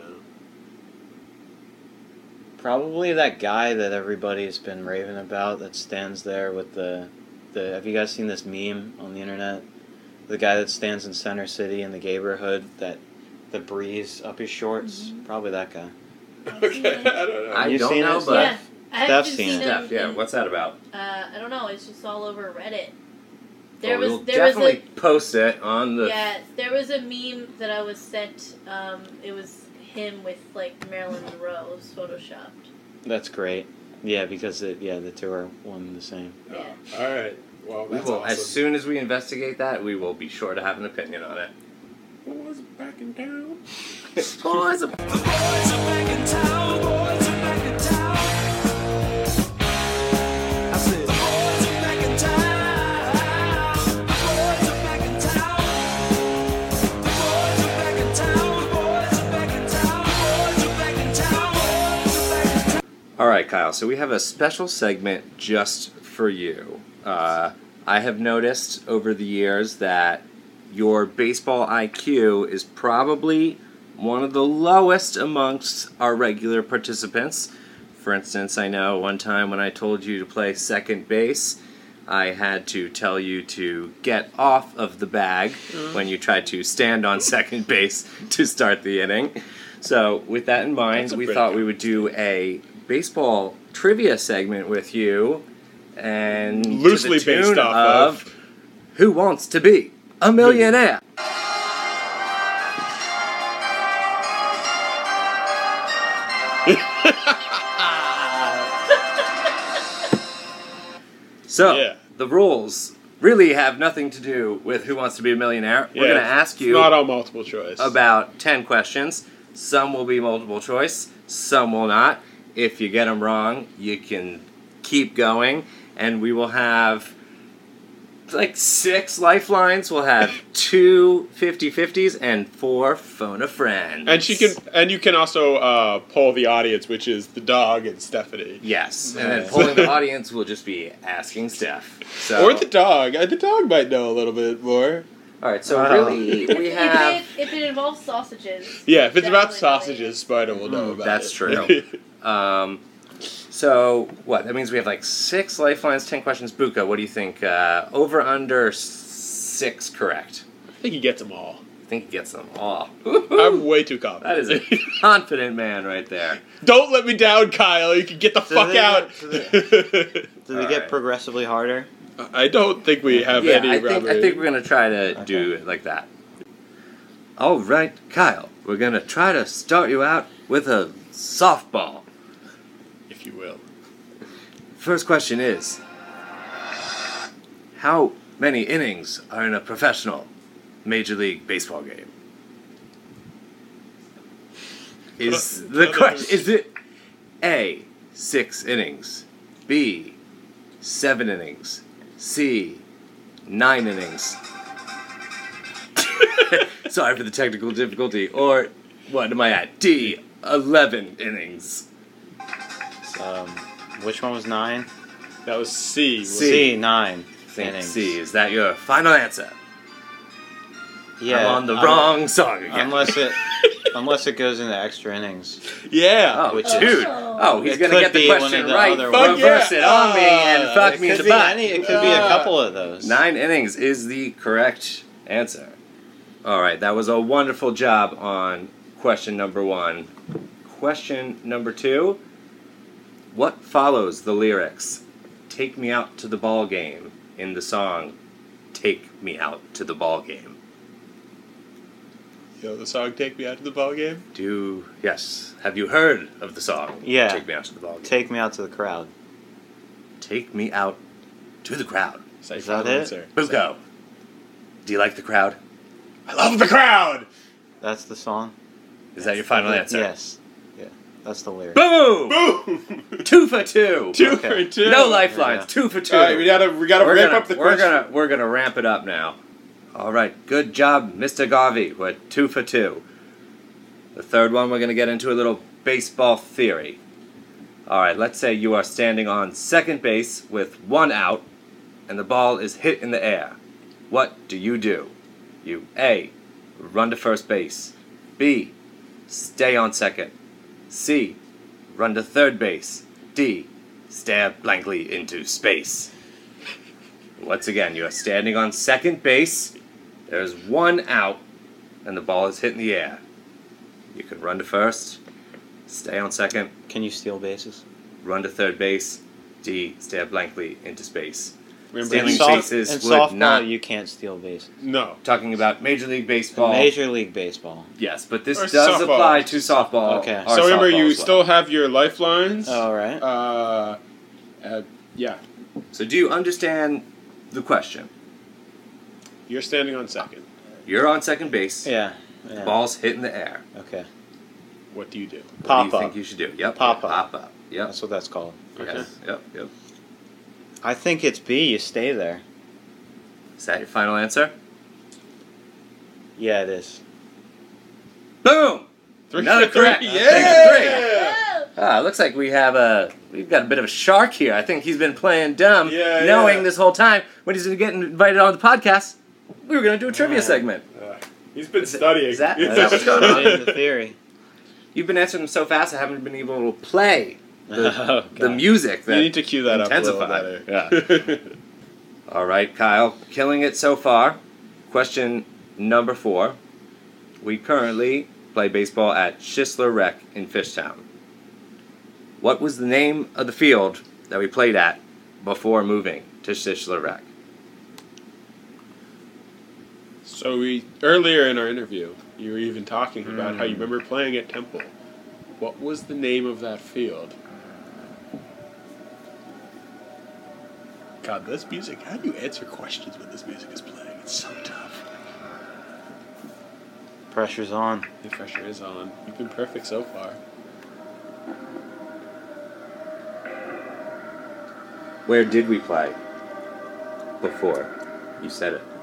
probably that guy that everybody's been raving about that stands there with the, the. Have you guys seen this meme on the internet? The guy that stands in Center City in the neighborhood that, the breeze up his shorts. Mhm. Probably that guy. Okay, I don't know. I You don't seen know, it? but Yeah, I've Steph's just seen seen it. him. Steph, yeah, in- what's that about? Uh, I don't know. It's just all over Reddit. There Well, was we'll there was definitely post it on a the. yeah there was a meme that I was sent. Um, it was him with like Marilyn Monroe's photoshopped. That's great. Yeah, because it, yeah, the two are one and the same. Oh, Yeah. all right. Well, We that's will, awesome. as soon as we investigate that, we will be sure to have an opinion on it. Boys back in town. Boys, All right, Kyle. So we have a special segment just for you. Uh, I have noticed over the years that your baseball I Q is probably one of the lowest amongst our regular participants. For instance, I know one time when I told you to play second base, I had to tell you to get off of the bag when you tried to stand on second base to start the inning. So, with that in mind, That's a we pretty thought we would do a baseball trivia segment with you, and Loosely to the tune based off of Who Wants to Be a Millionaire? So, Yeah. the rules really have nothing to do with Who Wants to Be a Millionaire. We're Yeah, going to ask it's you not all multiple choice. about ten questions. Some will be multiple choice, some will not. If you get them wrong, you can keep going, and we will have like six lifelines. We'll have two fifty-fifties and four phone a friend. And she can, and you can also uh, poll the audience, which is the dog and Stephanie, Yes, and then Nice. polling the audience will just be asking Steph. So, or the dog. Uh, The dog might know a little bit more. all right, so Wow. really we if, have. it, if it involves sausages. Yeah, if it's about definitely sausages, Spider will know Mm, about that's it. true. Um, so what? That means we have like six lifelines, ten questions. Buka, what do you think? Uh, over under s- six, correct? I think he gets them all. I think he gets them all. I'm way too confident. That is a confident man right there. Don't let me down, Kyle. You can get the Do fuck they out. get- do Do they All get right. progressively harder? I don't think we have Yeah, any I think I rubber. think we're gonna try to Okay. do it like that. All right, Kyle, we're gonna try to start you out with a softball. if you will. First question is, how many innings are in a professional Major League Baseball game? Is the question, is it A, six innings, B, seven innings, C, nine innings? Sorry for the technical difficulty. Or, what am I at? D, eleven innings. Um, which one was nine? That was C. wasn't C. C, nine. I think innings. C. Is that your final answer? Yeah. I'm on the un- wrong song again. Unless it, unless it goes into extra innings. it? Yeah. Oh, Which is- dude. Oh, he's It going to could get the be one question of the right. other Fuck ones. Reverse yeah. it on me and Ah, fuck it me in could the be butt. any. It could be a Ah. couple of those. Nine innings is the correct answer. All right, that was a wonderful job on question number one. Question number two. What follows the lyrics, "Take me out to the ball game," in the song, "Take Me Out to the Ball Game"? You know the song "Take Me Out to the Ball Game"? Do, yes. Have you heard of the song? Yeah. Take Me Out to the Ball Game. Take me out to the crowd. Take me out to the crowd. Is that, Is your that final it? answer? Buko, do you like the crowd? I love the crowd! That's the song. Is that your final answer? Yes. Yeah. That's the lyric. Boom! Boom! Two for two. Two Okay. for two. No lifelines. Yeah. Two for two. All right, we gotta we gotta we're ramp gonna, up the we're question. gonna we're gonna ramp it up now. All right, good job, Mister Garvey. We're two for two. The third one, we're gonna get into a little baseball theory. All right, let's say you are standing on second base with one out, and the ball is hit in the air. What do you do? You A, run to first base. B, stay on second. C, run to third base. D, stare blankly into space. Once again, you are standing on second base. There's one out, and the ball is hit in the air. You can run to first, stay on second, Can you steal bases? run to third base. D, stare blankly into space. Remember, Stealing you soft- bases in would softball, not- you can't steal bases. No. Talking about Major League Baseball. Major League Baseball. Yes, but this Or does softball. apply to softball. Okay. or So remember, softball you as well. still have your lifelines. All right. Uh, uh, yeah. So do you understand the question? You're standing on second. You're on second base. Yeah. The yeah. ball's hit in the air. Okay. What do you do? What Pop do you up. think you should do? Yep. Pop up. Pop up. Yep. That's what that's called. Okay. Yes. Yep. Yep. I think it's B. You stay there. Is that your final answer? Yeah, it is. Boom! Three Another for three. correct. Yeah. Three Oh, Ah, looks like we have a we've got a bit of a shark here. I think he's been playing dumb, Yeah, knowing yeah. this whole time when he's getting invited on the podcast. We were going to do a trivia Yeah. segment. Uh, he's been Is it- studying. is that- That's what's going on? in the theory. You've been answering them so fast, I haven't been able to play the, Oh, the God. music You that need to cue that up a little intensified. better. All right, Kyle, killing it so far. Question number four. We currently play baseball at Schisler Rec in Fishtown. What was the name of the field that we played at before moving to Schisler Rec? So we earlier in our interview, you were even talking about how you remember playing at Temple. What was the name of that field? God, this music. How do you answer questions when this music is playing? It's so tough. Pressure's on. The pressure is on. You've been perfect so far. Where did we play before? You said it.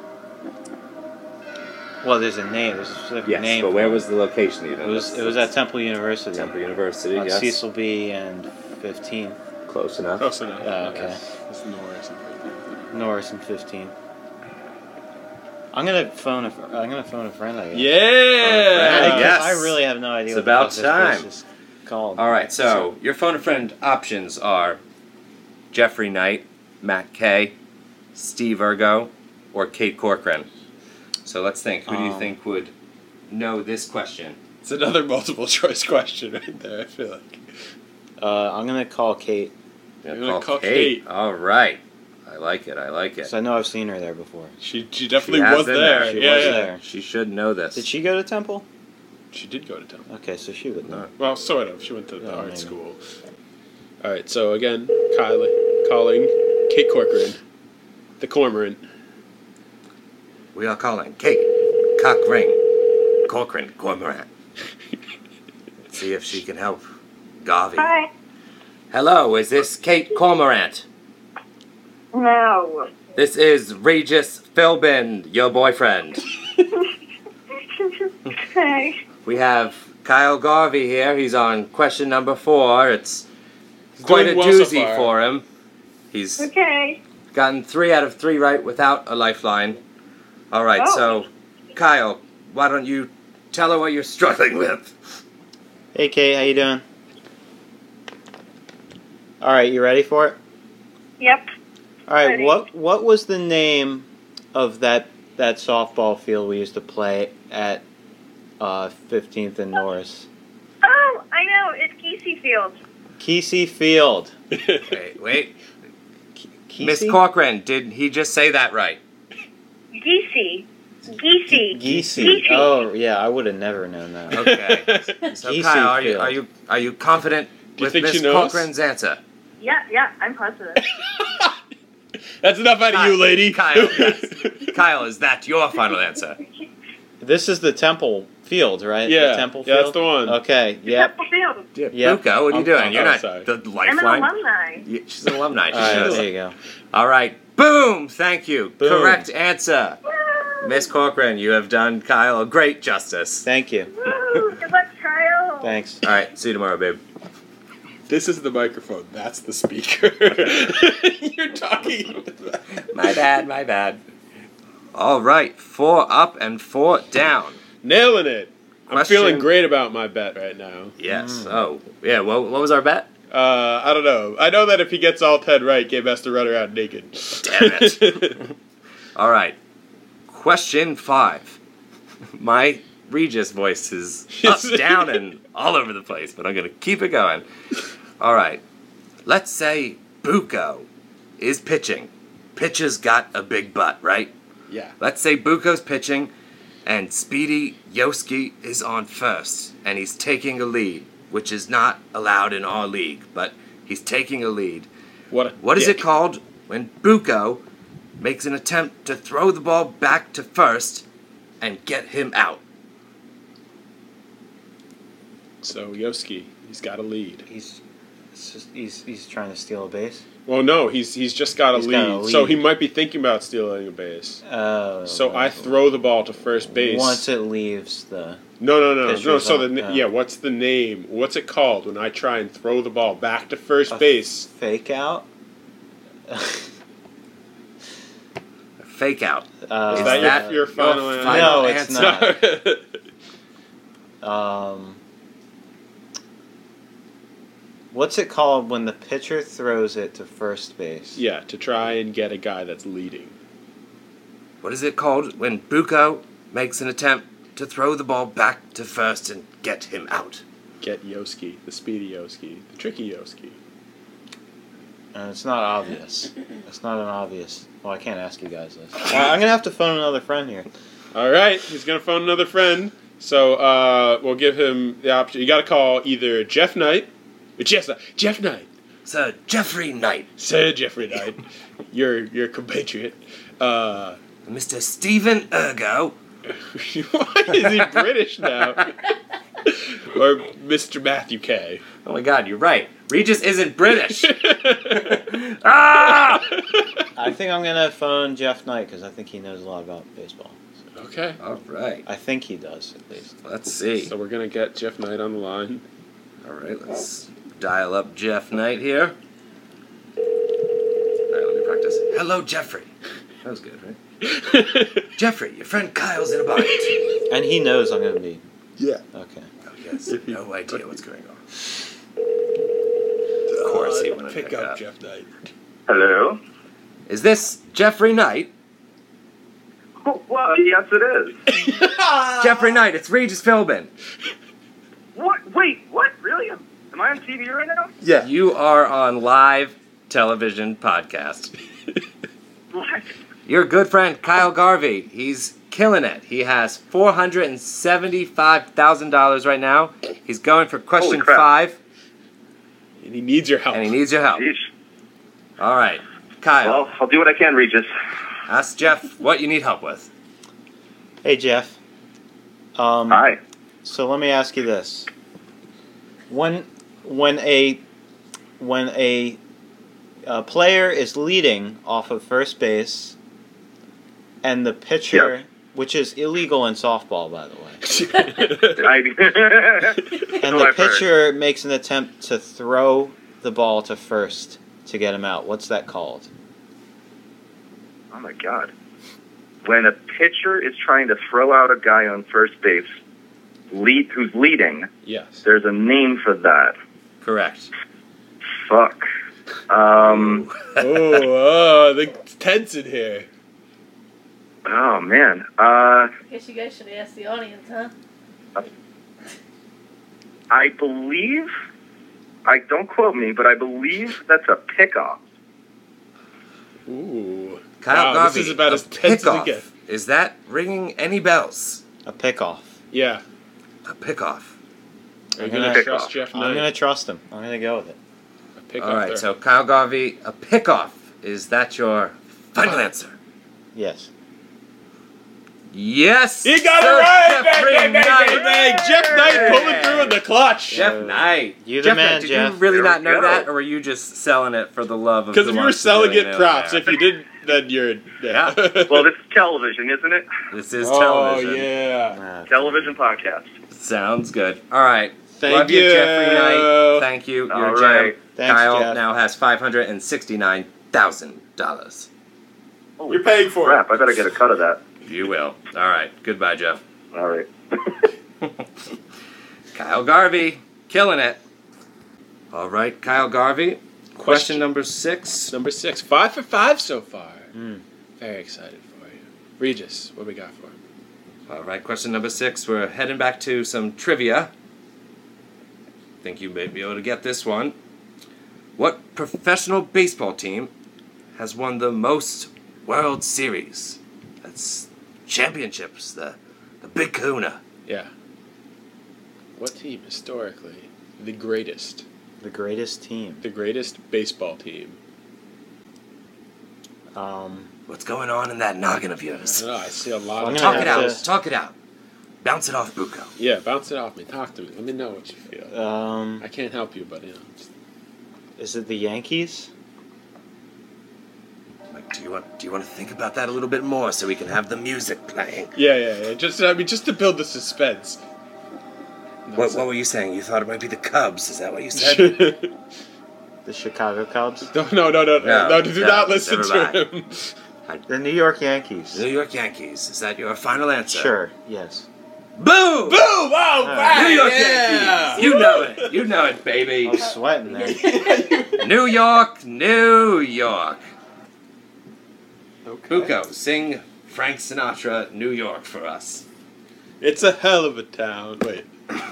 Well, there's a name. There's a specific Yes, name. but where for was the location? You know, it? It was it was at Temple University. Temple University. on Yes, Cecil B. and fifteenth. close enough. Close enough. Oh, okay. It's Norris and fifteenth. Norris and fifteenth. I'm gonna phone a. fr- I'm gonna phone a friend. I guess. Yeah. Because Yes. I really have no idea. It's what the about fuck this place time. is called. All right, so your phone a friend options are Jeffrey Knight, Matt Kay, Steve Ergo, or Kate Corcoran. So let's think. Who do you Um, think would know this question? It's another multiple choice question right there. I feel like. Uh, I'm gonna call Kate You're You're gonna call Kate. All right, I like it. I like it. because I know I've seen her there before. She she She definitely has was been there. there. She yeah, was yeah. there. She should know this. Did she go to Temple? She did go to Temple. Okay, so she would know. Well, sort of. She went to the Oh, art maybe. school. All right. So again, Kylie calling Kate Corcoran, the cormorant. We are calling Kate Cockring Corcoran Cormorant. See if she can help Garvey. Hi. Hello, is this Kate Cormorant? No. This is Regis Philbin, your boyfriend. Hey. We have Kyle Garvey here. He's on question number four. It's quite a doing well so doozy far. for him. He's Okay. gotten three out of three right without a lifeline. All right, Oh. so Kyle, why don't you tell her what you're struggling with? Hey, Kate, how you doing? All right, you ready for it? Yep. All right, Ready. what what was the name of that that softball field we used to play at uh, fifteenth and Norris? Oh, I know. It's Kesey Field. Kesey Field. Wait, wait. Kesey? Miss Corcoran, did he just say that right? Geesey. Geesey. Gesey. Oh, yeah, I would have never known that. Okay. So Gesey Kyle, are you Field. are you are you confident Do you with think she Miss knows? Corcoran's answer? Yeah, yeah, I'm positive. That's enough out of you, lady. Kyle, yes. Kyle, is that your final answer? This is the Temple Field, right? Yeah, the Temple yeah, Field. that's the one. Okay. Yep. Temple Field. Yeah, Yep. Buka, what are you I'm- doing? I'm- You're I'm not sorry. the I'm an lifeline. alumni. Yeah, she's an alumni. She All right, knows. there you go. All right. Boom. Thank you. Boom. Correct answer. Woo! Miss Corcoran, you have done Kyle a great justice. Thank you. Woo! Good luck, Kyle. Thanks. All right. See you tomorrow, babe. This is the microphone. That's the speaker. You're talking. My bad. My bad. All right. Four up and four down. Nailing it. I'm Question- feeling great about my bet right now. Yes. Mm. Oh, yeah. What, what was our bet? Uh, I don't know. I know that if he gets all ten right, Gabe has to run around naked. Damn it. All right. Question five. My Regis voice is up, down, and all over the place, but I'm going to keep it going. All right. Let's say Buko is pitching. Pitcher's got a big butt, right? Yeah. Let's say Buko's pitching, and Speedy Yoski is on first, and he's taking a lead, which is not allowed in our league, but he's taking a lead. What? A What is it dick. called when Buko makes an attempt to throw the ball back to first and get him out? So Yoski, he's got a lead. He's it's just, he's he's trying to steal a base. Well, no, he's he's just got a, He's lead, got a so lead. he might be thinking about stealing a base. Oh. So I throw the ball to first base. Once it leaves the. No, no, no, no. Pitcher's So the up, na- yeah. yeah, what's the name? What's it called when I try and throw the ball back to first A base? Fake out. Fake out. uh, Is Is that, that your, your your final answer? final No, it's answer? not. Um. What's it called when the pitcher throws it to first base? Yeah, to try and get a guy that's leading. What is it called when Buko makes an attempt to throw the ball back to first and get him out? Get Yoski, the speedy Yoski, the tricky Yoski. And it's not obvious. It's not an obvious. Well, I can't ask you guys this. Uh, I'm gonna have to phone another friend here. All right, he's gonna phone another friend. So uh, we'll give him the option. You got to call either Jeff Knight, or Jeff, Jeff Knight, Sir Jeffrey Knight. Sir Jeffrey Knight, your your compatriot. Uh, Mister Stephen Ergo. Why is he British now? Or Mister Matthew K. Oh my God, you're right. Regis isn't British. Ah! I think I'm gonna phone Jeff Knight because I think he knows a lot about baseball. Okay. All right. I think he does, at least. Let's see. So we're gonna get Jeff Knight on the line. All right, let's dial up Jeff Knight here. All right, let me practice. Hello, Jeffrey. That was good, right? Jeffrey, your friend Kyle's in a bind. And he knows I'm gonna be. Yeah. Okay. Oh, yes. No idea what's going on. Of course he wouldn't pick, pick up up. Jeff Knight. Hello? Is this Jeffrey Knight? Oh, well, yes, it is. Jeffrey Knight, it's Regis Philbin. What? Wait, what? Really? Am am I on T V right now? Yeah. You are on live television podcast. What? Your good friend Kyle Garvey, he's killing it. He has four hundred seventy-five thousand dollars right now. He's going for question Holy crap. five, And he needs your help. and he needs your help. Jeez. All right, Kyle, Well, I'll do what I can, Regis. ask Jeff what you need help with. Hey, Jeff. Um, Hi. So let me ask you this: when when a when a, a player is leading off of first base, and the pitcher, Yep. which is illegal in softball, by the way, I, and Oh, the I've heard. pitcher makes an attempt to throw the ball to first to get him out. What's that called? Oh, my God. When a pitcher is trying to throw out a guy on first base lead, who's leading, Yes. there's a name for that. Correct. Fuck. Um, oh, oh, the tense in here. oh, man. Uh, Guess you guys should ask the audience, huh? I believe, I don't quote me, but I believe that's a pickoff. Ooh. Kyle Wow, Garvey, this is about a as tense as it pickoff. gets. Is that ringing any bells? A pickoff. Yeah. A pickoff. Are you I'm gonna gonna- trust Jeff Knight? I'm gonna trust him. I'm gonna go with it. A pick All up right, there. so Kyle Garvey, a pickoff. Is that your final answer? Yes. Yes. He got Sir it right! Bang, Jeffrey bang, bang, Knight. bang, bang. Jeff Knight pulling through in the clutch. Jeff Knight. You the Jeff man, Knight, did Jeff. you really There not we know go. that, or were you just selling it for the love of Because the if you were ones selling doing it props, there? if you didn't, then you're... Yeah. Well, this is television, isn't it? This is oh, television. yeah. Ah, Television podcast. Sounds good. All right. Thank Love you. you, Jeffrey Knight. Thank you. You're All a right. gem. Thanks, Kyle Jeff. now has five hundred sixty-nine thousand dollars. Holy You're paying for crap, I better get a cut of that. You will. All right. Goodbye, Jeff. All right. Kyle Garvey, killing it. All right, Kyle Garvey. Question, Question. number six. it. Number six. Five for five so far. Mm. Very excited for you. Regis, what we got for him? All right, question number six. We're heading back to some trivia. Think you may be able to get this one. What professional baseball team has won the most World Series? That's championships, the the Big Kahuna. Yeah. What team, historically, the greatest? The greatest team. The greatest baseball team. Um, What's going on in that noggin of I yours? don't know, I see a lot I'm of... gonna Talk it have out. to- Talk it out. Bounce it off Buko. Yeah, bounce it off me. Talk to me. Let me know what you feel. um, I can't help you, but, you know... Just... is it the Yankees? Like, do you want do you want to think about that a little bit more so we can have the music playing? Yeah, yeah, yeah. Just, I mean, just to build the suspense. What, what were you saying? You thought it might be the Cubs? Is that what you said? The Chicago Cubs? no, no, no, no, No, no, do no, not listen never to mind. him. The New York Yankees. New York Yankees. Is that your final answer? Sure. Yes. Boom! Boom! Oh, Uh, right! New York yeah! Yankees. You know it. You know it, baby. I'm sweating there. New York, New York. Okay. Buko, sing Frank Sinatra, New York for us. It's a hell of a town. Wait.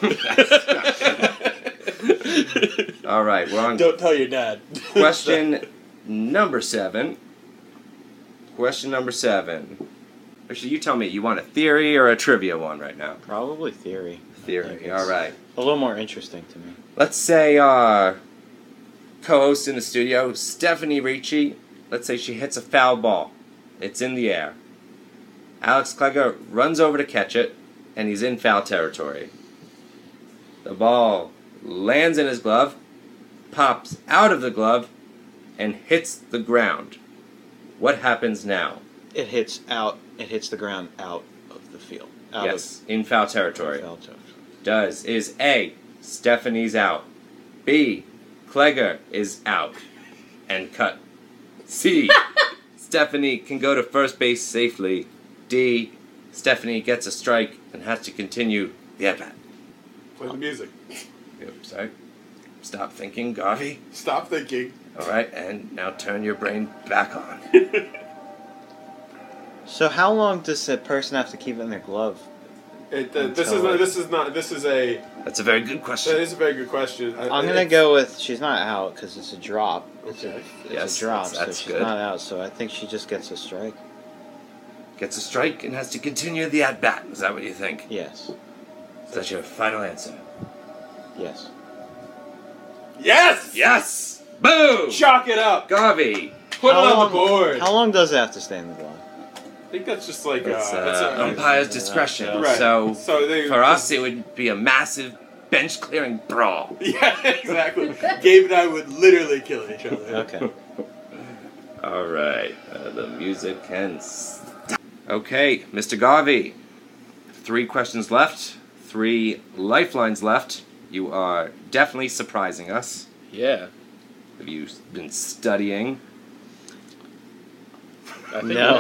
All right, we're on Don't tell your dad. question number seven. Question number seven. Actually, you tell me, you want a theory or a trivia one right now? Probably theory. I think Theory, it's all right. A little more interesting to me. Let's say our co-host in the studio, Stephanie Ricci, let's say she hits a foul ball. It's in the air. Alex Klegger runs over to catch it, and he's in foul territory. The ball lands in his glove, pops out of the glove, and hits the ground. What happens now? It hits out. It hits the ground out of the field. Out Yes, in foul of territory. foul territory. Does is A, Stephanie's out. B, Klegger is out and cut. C, Stephanie can go to first base safely. D, Stephanie gets a strike and has to continue the at-bat. Play the music. Oops, sorry. Stop thinking, Garvey. Stop thinking. All right, and now turn your brain back on. So how long does the person have to keep it in their glove? It, uh, this Until is not, it- this is not this is a That's a very good that question. is a very good question. I- I'm gonna it's- go with she's not out because it's a drop. It's a, Okay. it's Yes, a drop, that's- that's so she's good. not out. So I think she just gets a strike. Gets a strike and has to continue the at-bat. Is that what you think? Yes. Is that your final answer? Yes. Yes. Yes! Boom! Chalk it up. Garvey! Put How it on long- the board. How long does it have to stay in the glove? I think that's just like It's uh, uh, that's a, umpire's discretion. Right. So, So they- for us, it would be a massive bench-clearing brawl. Yeah, exactly. Gabe and I would literally kill each other. Okay. All right, uh, the music can stop. Okay, Mister Garvey, three questions left, three lifelines left. You are definitely surprising us. Yeah. Have you been studying? I think No.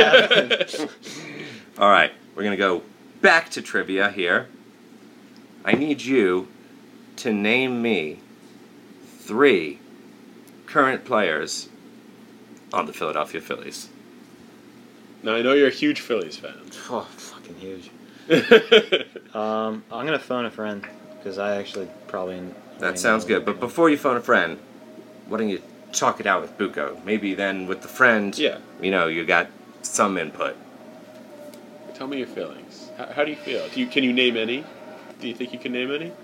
All right, we're gonna go back to trivia here. I need you to name me three current players on the Philadelphia Phillies. Now I know you're a huge Phillies fan. Oh, fucking huge. Um, I'm gonna phone a friend because I actually probably. already That sounds know. good. But before you phone a friend, why don't you talk it out with Buko? Maybe then with the friend, Yeah. you know, you got some input. Tell me your feelings. How, how do you feel? Do you can you name any? Do you think you can name any?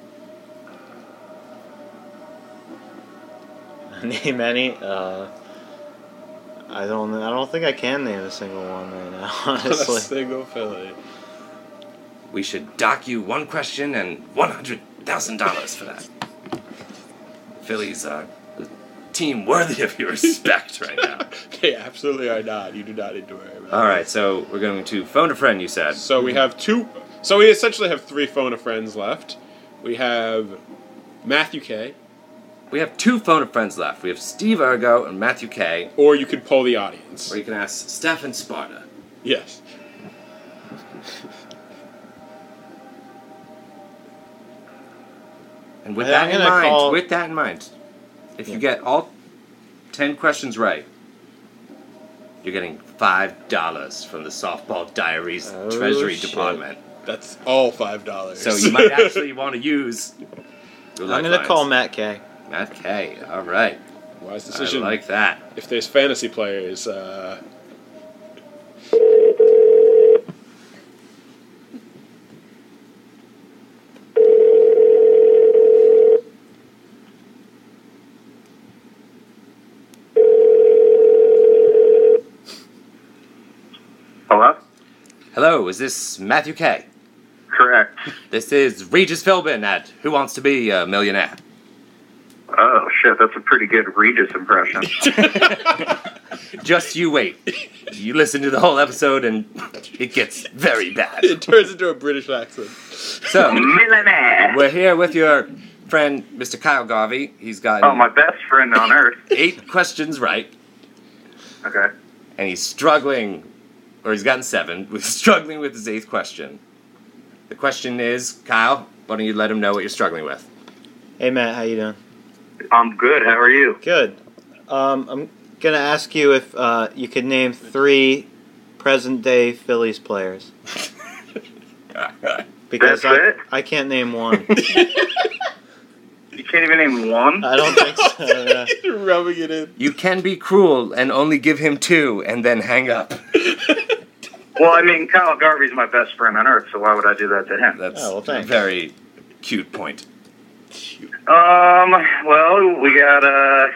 Name any? Uh, I don't. I don't think I can name a single one right now. A Honestly. single Philly. We should dock you one question and one hundred thousand dollars for that. Phillies are a team worthy of your respect right now. They absolutely are not. You do not need to worry about it. All right, so we're going to phone a friend. You said. So we have two. So we essentially have three phone a friends left. We have Matthew K. We have two phone a friends left. We have Steve Ergo and Matthew K. Or you could poll the audience. Or you can ask Stephen Sparta. Yes. And with I- that I'm in gonna mind, call- with that in mind, if you Yeah. get all ten questions right, you're getting five dollars from the Softball Diaries Oh, Treasury shit. Department. That's all five dollars. So you might actually want to use. Your I'm gonna lifelines. call Matt K. Matt K. All right, Wise I decision. like that. If there's fantasy players, uh, Hello? Hello, is this Matthew K? Correct. This is Regis Philbin at Who Wants to Be a Millionaire. Oh, shit, that's a pretty good Regis impression. Just you wait. You listen to the whole episode and it gets very bad. it turns into a British accent. So, Millionaire! we're here with your friend, Mister Kyle Garvey. He's got Oh, my best friend on earth. eight questions right, Okay. and he's struggling, or he's gotten seven, he's struggling with his eighth question. The question is, Kyle, why don't you let him know what you're struggling with? Hey Matt, how you doing? I'm good. How are you? Good. Um, I'm gonna ask you if uh, you could name three present-day Phillies players. Because That's I, it? I can't name one. You can't even name one? I don't think so. Yeah. Rubbing it in. You can be cruel and only give him two and then hang up. Well, I mean, Kyle Garvey's my best friend on earth, so why would I do that to him? That's Oh, well, a thanks. very cute point. Um, well, we got, uh,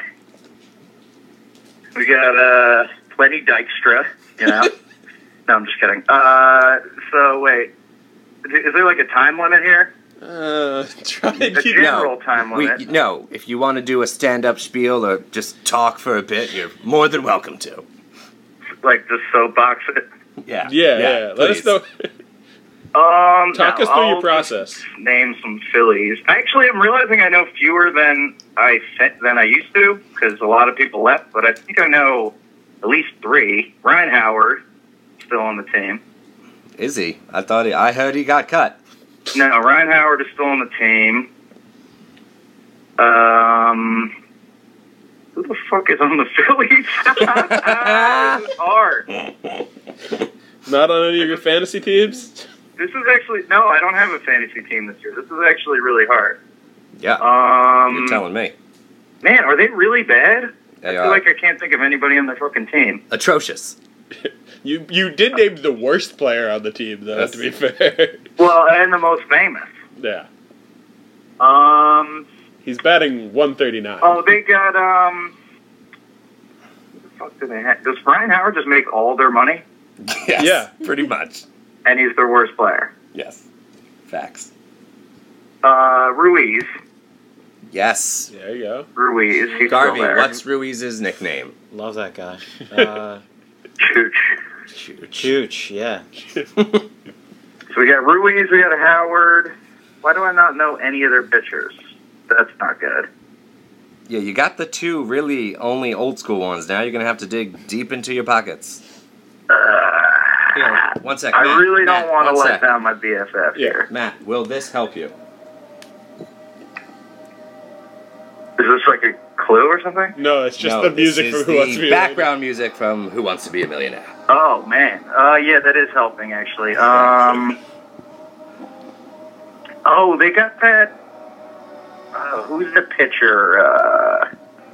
we got, uh, Lenny Dykstra, you know? No, I'm just kidding. Uh, so, wait. Is there, like, a time limit here? Uh, try and A keep general time We, limit. no, if you want to do a stand-up spiel or just talk for a bit, you're more than welcome to. Like, just soapbox it. Yeah. Yeah, yeah. Let us please. know. Um, Talk no, us through your I'll process. just Name some Phillies. Actually, I'm realizing I know fewer than I th- than I used to because a lot of people left. But I think I know at least three. Ryan Howard still on the team. Is he? I thought he, I heard he got cut. No, Ryan Howard is still on the team. Um, who the fuck is on the Phillies? This is hard. Not on any of your fantasy teams? This is actually no. I don't have a fantasy team this year. This is actually really hard. Yeah, Um, you're telling me. Man, are they really bad? They I feel are like I can't think of anybody on the fucking team. atrocious. You you did name the worst player on the team, though, That's- to be fair. Well, and the most famous. Yeah. Um. He's batting one thirty-nine. Oh, they got um. What the fuck do they have? Does Ryan Howard just make all their money, Yes, Yeah. pretty much. and he's their worst player? Yes, facts. Uh, Ruiz. Yes, There you go. Ruiz. He's Garvey. still there. What's Ruiz's nickname? Love that guy. Uh, Chooch. Chooch. Chooch, yeah. So we got Ruiz. We got Howard. Why do I not know any of their pitchers? That's not good. Yeah, you got the two really only old school ones. Now you're gonna have to dig deep into your pockets. Uh, Here, one sec. I Matt, really Matt, don't want to one let sec. down my B F F Yeah. here. Matt, will this help you? Is this like a clue or something? No, it's just No, the music this from is Who Wants to the Be a background music from Who Wants to Be a Millionaire. Oh man, uh, yeah, that is helping actually. Um, oh, they got that. Uh, who's the pitcher? Uh,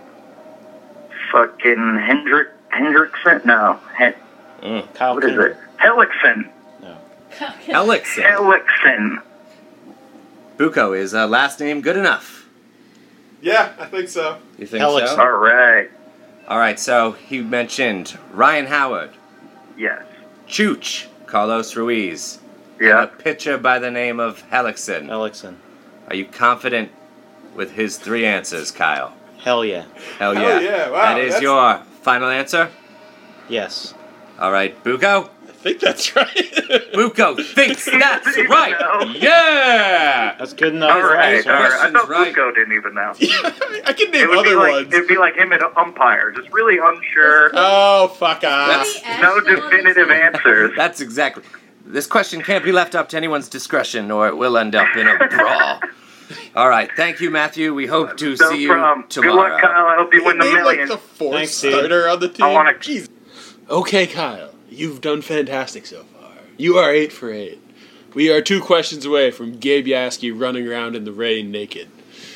fucking Hendrick Hendrickson? No, Hen- Mm. Kyle what is Kinder. it? Hellickson. Elixir. Hellickson. Bucco, is uh, last name good enough? Yeah, I think so. You think Elixir. so? All right. All right, so he mentioned Ryan Howard, Yes. Chooch, Carlos Ruiz, and Yeah. a pitcher by the name of Hellickson. Elixon. Are you confident with his three answers, Kyle? Hell yeah. Hell Hell yeah. yeah, wow, That is that's- your final answer? Yes. All right, Bucco? I think that's right. Bucco thinks that's Even right. know. Yeah! That's good enough. All for right. us, All right. I question's thought right. Bucco didn't even know. I can name It would be other like ones. it'd be like him at umpire, just really unsure. Oh, fuck off. That's- No definitive answers. That's exactly. This question can't be left up to anyone's discretion, or it will end up in a brawl. All right, thank you, Matthew. We hope to No see you problem. tomorrow. Good luck, Kyle. I hope you win the Name, million. like the fourth Thanks, Steve. starter on the team. I wanna- Jeez. Okay, Kyle, you've done fantastic so far. You are eight for eight. We are two questions away from Gabe Yaski running around in the rain naked.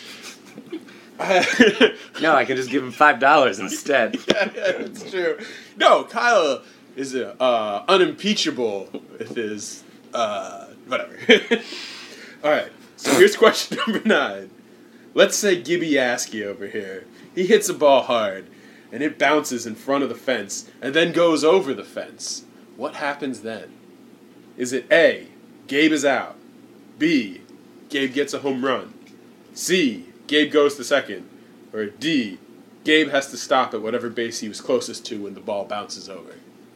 No, I can just give him five dollars instead. Yeah, yeah, that's true. No, Kyle is uh, uh, unimpeachable with his uh, whatever. All right, so here's question number nine. Let's say Gibby Yaski over here. He hits a ball hard, and it bounces in front of the fence, and then goes over the fence. What happens then? Is it A, Gabe is out, B, Gabe gets a home run, C, Gabe goes to second, or D, Gabe has to stop at whatever base he was closest to when the ball bounces over?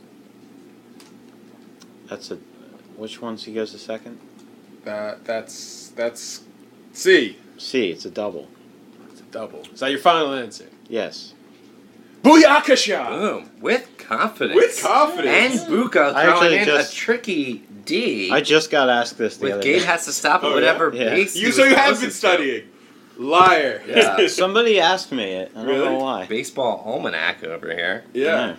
That's a. Which one's he goes to second? That that's that's C. C. It's a double. It's a double. Is that your final answer? Yes. Booyakasha! Boom. With confidence. With confidence. And Buka I throwing actually in just- a tricky D. I just got asked this the with other Gabe day. has to stop at Oh, whatever yeah? Yeah. base. You he so was you have been closest to. studying. Liar. Yeah. Somebody asked me it. I don't Really? know why. Baseball almanac over here. yeah.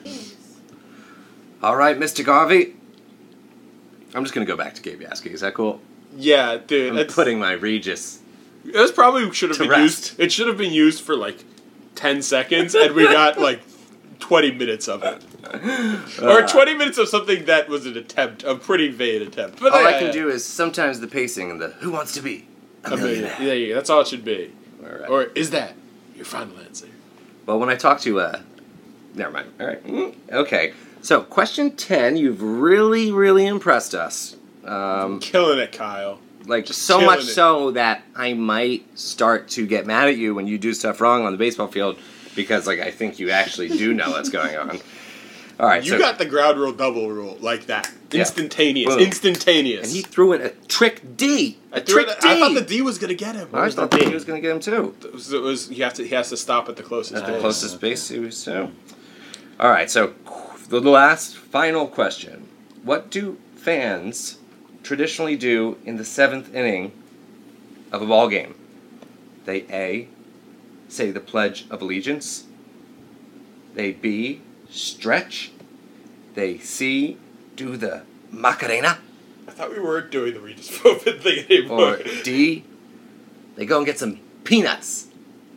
All right, Mister Garvey. I'm just gonna go back to Gabe Yaski. Is that cool? Yeah, dude. I'm It's, putting my Regis. this probably should have to been rest. used. It should have been used for like ten seconds, and we got like twenty minutes of it. Or Uh, twenty minutes of something that was an attempt, a pretty vain attempt. But All yeah, I can yeah. do is sometimes the pacing and the Who Wants to Be a I mean, Millionaire. yeah, yeah, that's all it should be. All right. Or is that your final answer? Well, when I talk to, uh, never mind. All right. Mm, Okay. So, question ten, you've really, really impressed us. Um, Killing it, Kyle. like, Just so killing much it. so that I might start to get mad at you when you do stuff wrong on the baseball field because, like, I think you actually do know what's going on. All right. You so, got the ground rule, double rule, like that. Yeah. Instantaneous. Boom. Instantaneous. and he threw in a trick D. I, A threw trick it- D. I thought the D was gonna get him. I thought the that D? he was going to get him, too. It was, it was he have to he has to stop at the closest At the base. closest base, he was so. All right, so the last final question: what do fans traditionally do in the seventh inning of a ball game? They A, say the Pledge of Allegiance. They B, stretch. They C, do the Macarena. I thought we weren't doing the Regis Philbin thing anymore. Or D, they go and get some peanuts.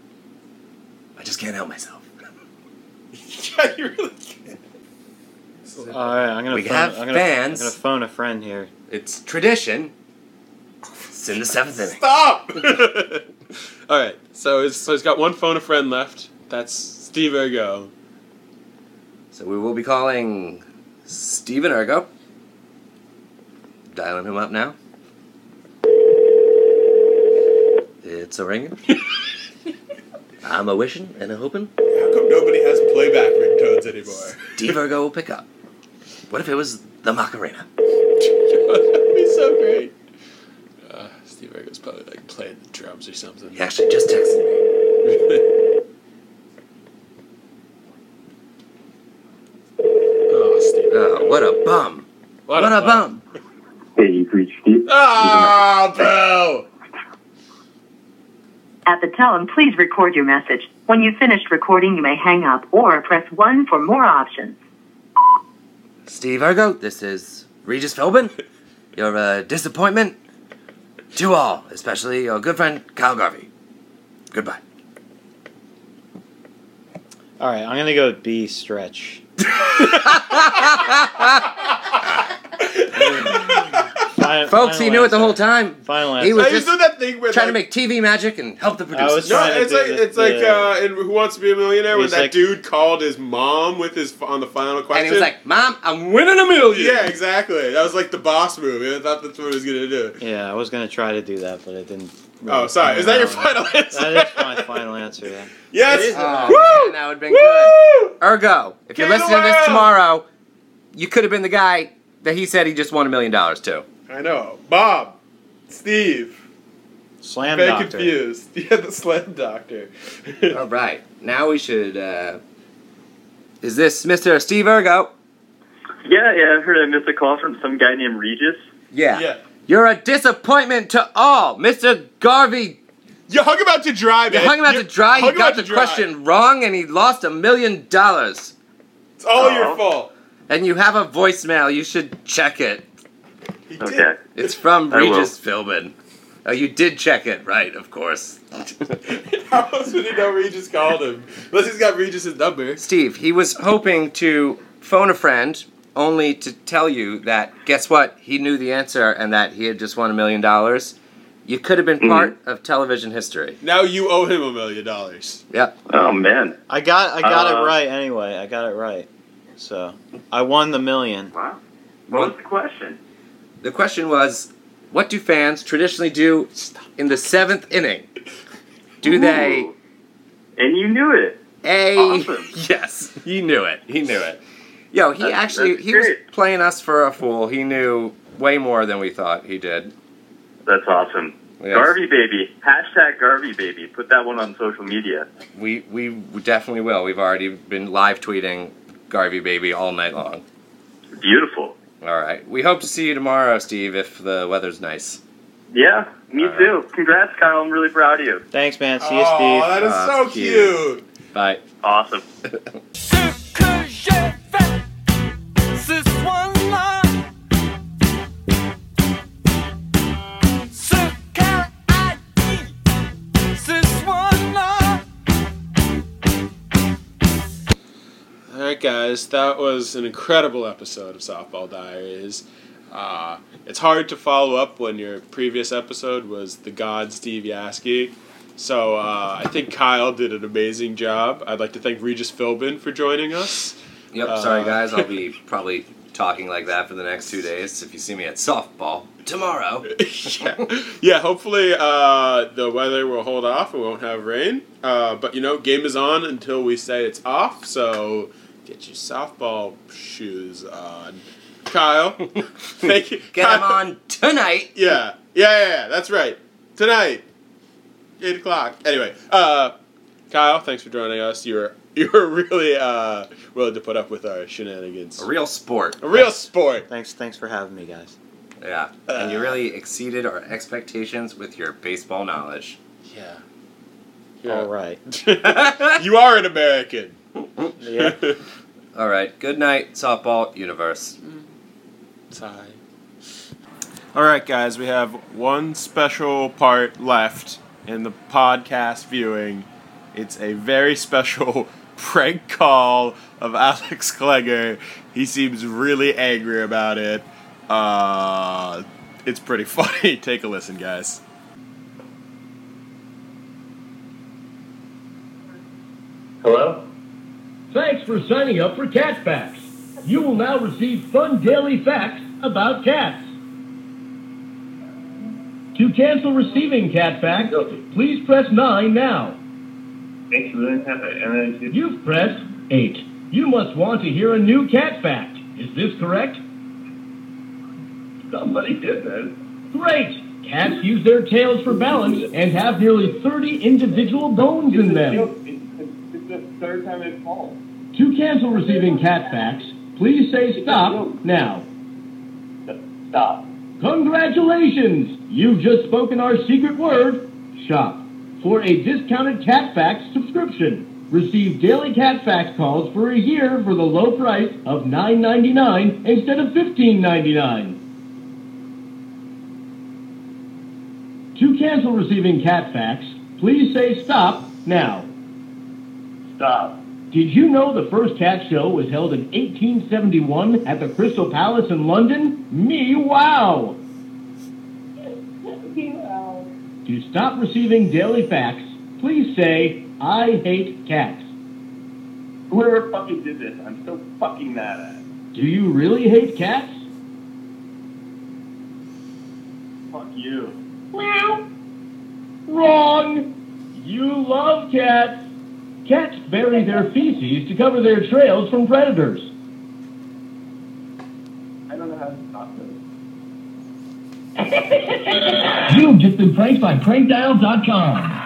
I just can't help myself. Yeah, you really can't. All right, I'm gonna. We phone, have I'm gonna, fans. I'm gonna phone a friend here. It's tradition. It's in the seventh inning. Stop! All right, so it's, so he's got one phone a friend left. That's Steve Ergo. So we will be calling Steven Ergo. Dialing him up now. It's a ringing. I'm a wishing and a hoping. How come nobody has playback ringtones anymore? Steve Ergo will pick up. What if it was the Macarena? That'd be so great. Uh, Steve Ergo's probably like playing the drums or something. He actually just texted me. Oh, Steve. Oh, what a bum. What What, a a bum. Hey, you've reached Steve. Oh, bro! At the tone, please record your message. When you've finished recording, you may hang up or press one for more options. Steve Ergo, this is Regis Philbin. You're a disappointment to all, especially your good friend Kyle Garvey. Goodbye. All right, I'm gonna go with B, stretch. Final, Folks, he final knew it the answer. whole time. Final answer. He was I just used to do that thing where trying to like, make T V magic and help the I producers. was No, trying to it's do like the- it's like the- uh, in Who Wants to Be a Millionaire when He's that like- dude called his mom with his on the final question. and he was like, "Mom, I'm winning a million." "Yeah, exactly." That was like the boss move. I thought that's what he was gonna do. Yeah, I was gonna try to do that, but it didn't. Oh, really sorry. come Is that your around. final answer? That is my final answer. Yeah. Yes. It is. Oh, Woo! man, that would have been good. Woo! Ergo, if you're King of listening to the this world! tomorrow, you could have been the guy that he said he just won a million dollars to. I know. Bob. Steve. Slam Very doctor. confused. Yeah, the slam doctor. All right, now we should. Uh, is this Mister Steve Ergo? Yeah, yeah, I heard I missed a call from some guy named Regis. Yeah. Yeah. You're a disappointment to all, Mister Garvey. You hung him out to dry, You man. hung him out to dry. He hung him got out the to dry. question wrong, and he lost a million dollars. It's all Oh. your fault. And you have a voicemail. You should check it. He did. Okay. It's from I will. Regis Philbin. Oh, you did check it, right? Of course. How else would he know Regis called him? Unless he's got Regis's number. Steve, he was hoping to phone a friend, only to tell you that, guess what? He knew the answer and that he had just won a million dollars. You could have been part of television history. Now you owe him a million dollars. Yep. Oh, man. I got I got Uh, it right anyway. I got it right. So I won the million. Wow. What was the question? The question was, what do fans traditionally do in the seventh inning? Do they Ooh. And you knew it. A? Awesome. Yes, he knew it. He knew it. Yo, he That's- actually that's he was great. playing us for a fool. He knew way more than we thought he did. That's awesome. Yes. Garvey baby. Hashtag Garvey baby. Put that one on social media. We we definitely will. We've already been live tweeting Garvey baby all night long. Beautiful. All right. We hope to see you tomorrow, Steve, if the weather's nice. Yeah, me All too. Congrats, Kyle. I'm really proud of you. Thanks, man. See you, Oh, Steve. that is Aw, so that's cute. cute. Bye. Awesome. Alright guys, that was an incredible episode of Softball Diaries. Uh, it's hard to follow up when your previous episode was the God Steve Yaskey. So uh, I think Kyle did an amazing job. I'd like to thank Regis Philbin for joining us. Yep, Uh, sorry guys, I'll be probably talking like that for the next two days if you see me at softball tomorrow. yeah. yeah, hopefully uh, the weather will hold off and we won't have rain. Uh, but you know, game is on until we say it's off, so get your softball shoes on. Kyle, thank you. Get Kyle. them on tonight. Yeah, yeah, yeah, yeah, that's right. Tonight, eight o'clock. Anyway, uh, Kyle, thanks for joining us. You were you were really uh, willing to put up with our shenanigans. A real sport. A real sport. Thanks, thanks for having me, guys. Yeah, and you really exceeded our expectations with your baseball knowledge. Yeah. All right. You are an American. Yeah. All right, good night, softball universe. Sigh. All right, guys, we have one special part left in the podcast viewing. It's a very special prank call of Alex Klegger. He seems really angry about it. Uh, it's pretty funny. Take a listen, guys. Hello? Thanks for signing up for Cat Facts. You will now receive fun daily facts about cats. To cancel receiving Cat Facts, please press nine now. Thanks for doing that. You've pressed eight. You must want to hear a new cat fact. Is this correct? Somebody did that. Great! Cats use their tails for balance and have nearly thirty individual bones in them. It's the third time it's called. To cancel receiving cat facts, please say stop now. Stop. Congratulations! You've just spoken our secret word, shop, for a discounted Cat Facts subscription. Receive daily Cat Facts calls for a year for the low price of nine ninety-nine instead of fifteen ninety-nine. To cancel receiving Cat Facts, please say stop now. Stop. Did you know the first cat show was held in eighteen seventy-one at the Crystal Palace in London? Me wow! To stop receiving daily facts, please say, I hate cats. Whoever fucking did this, I'm so fucking mad at. Do you really hate cats? Fuck you. Meow. Wrong! You love cats. Cats bury their feces to cover their trails from predators. I don't know how to stop this. You've just been pranked by prank dial dot com.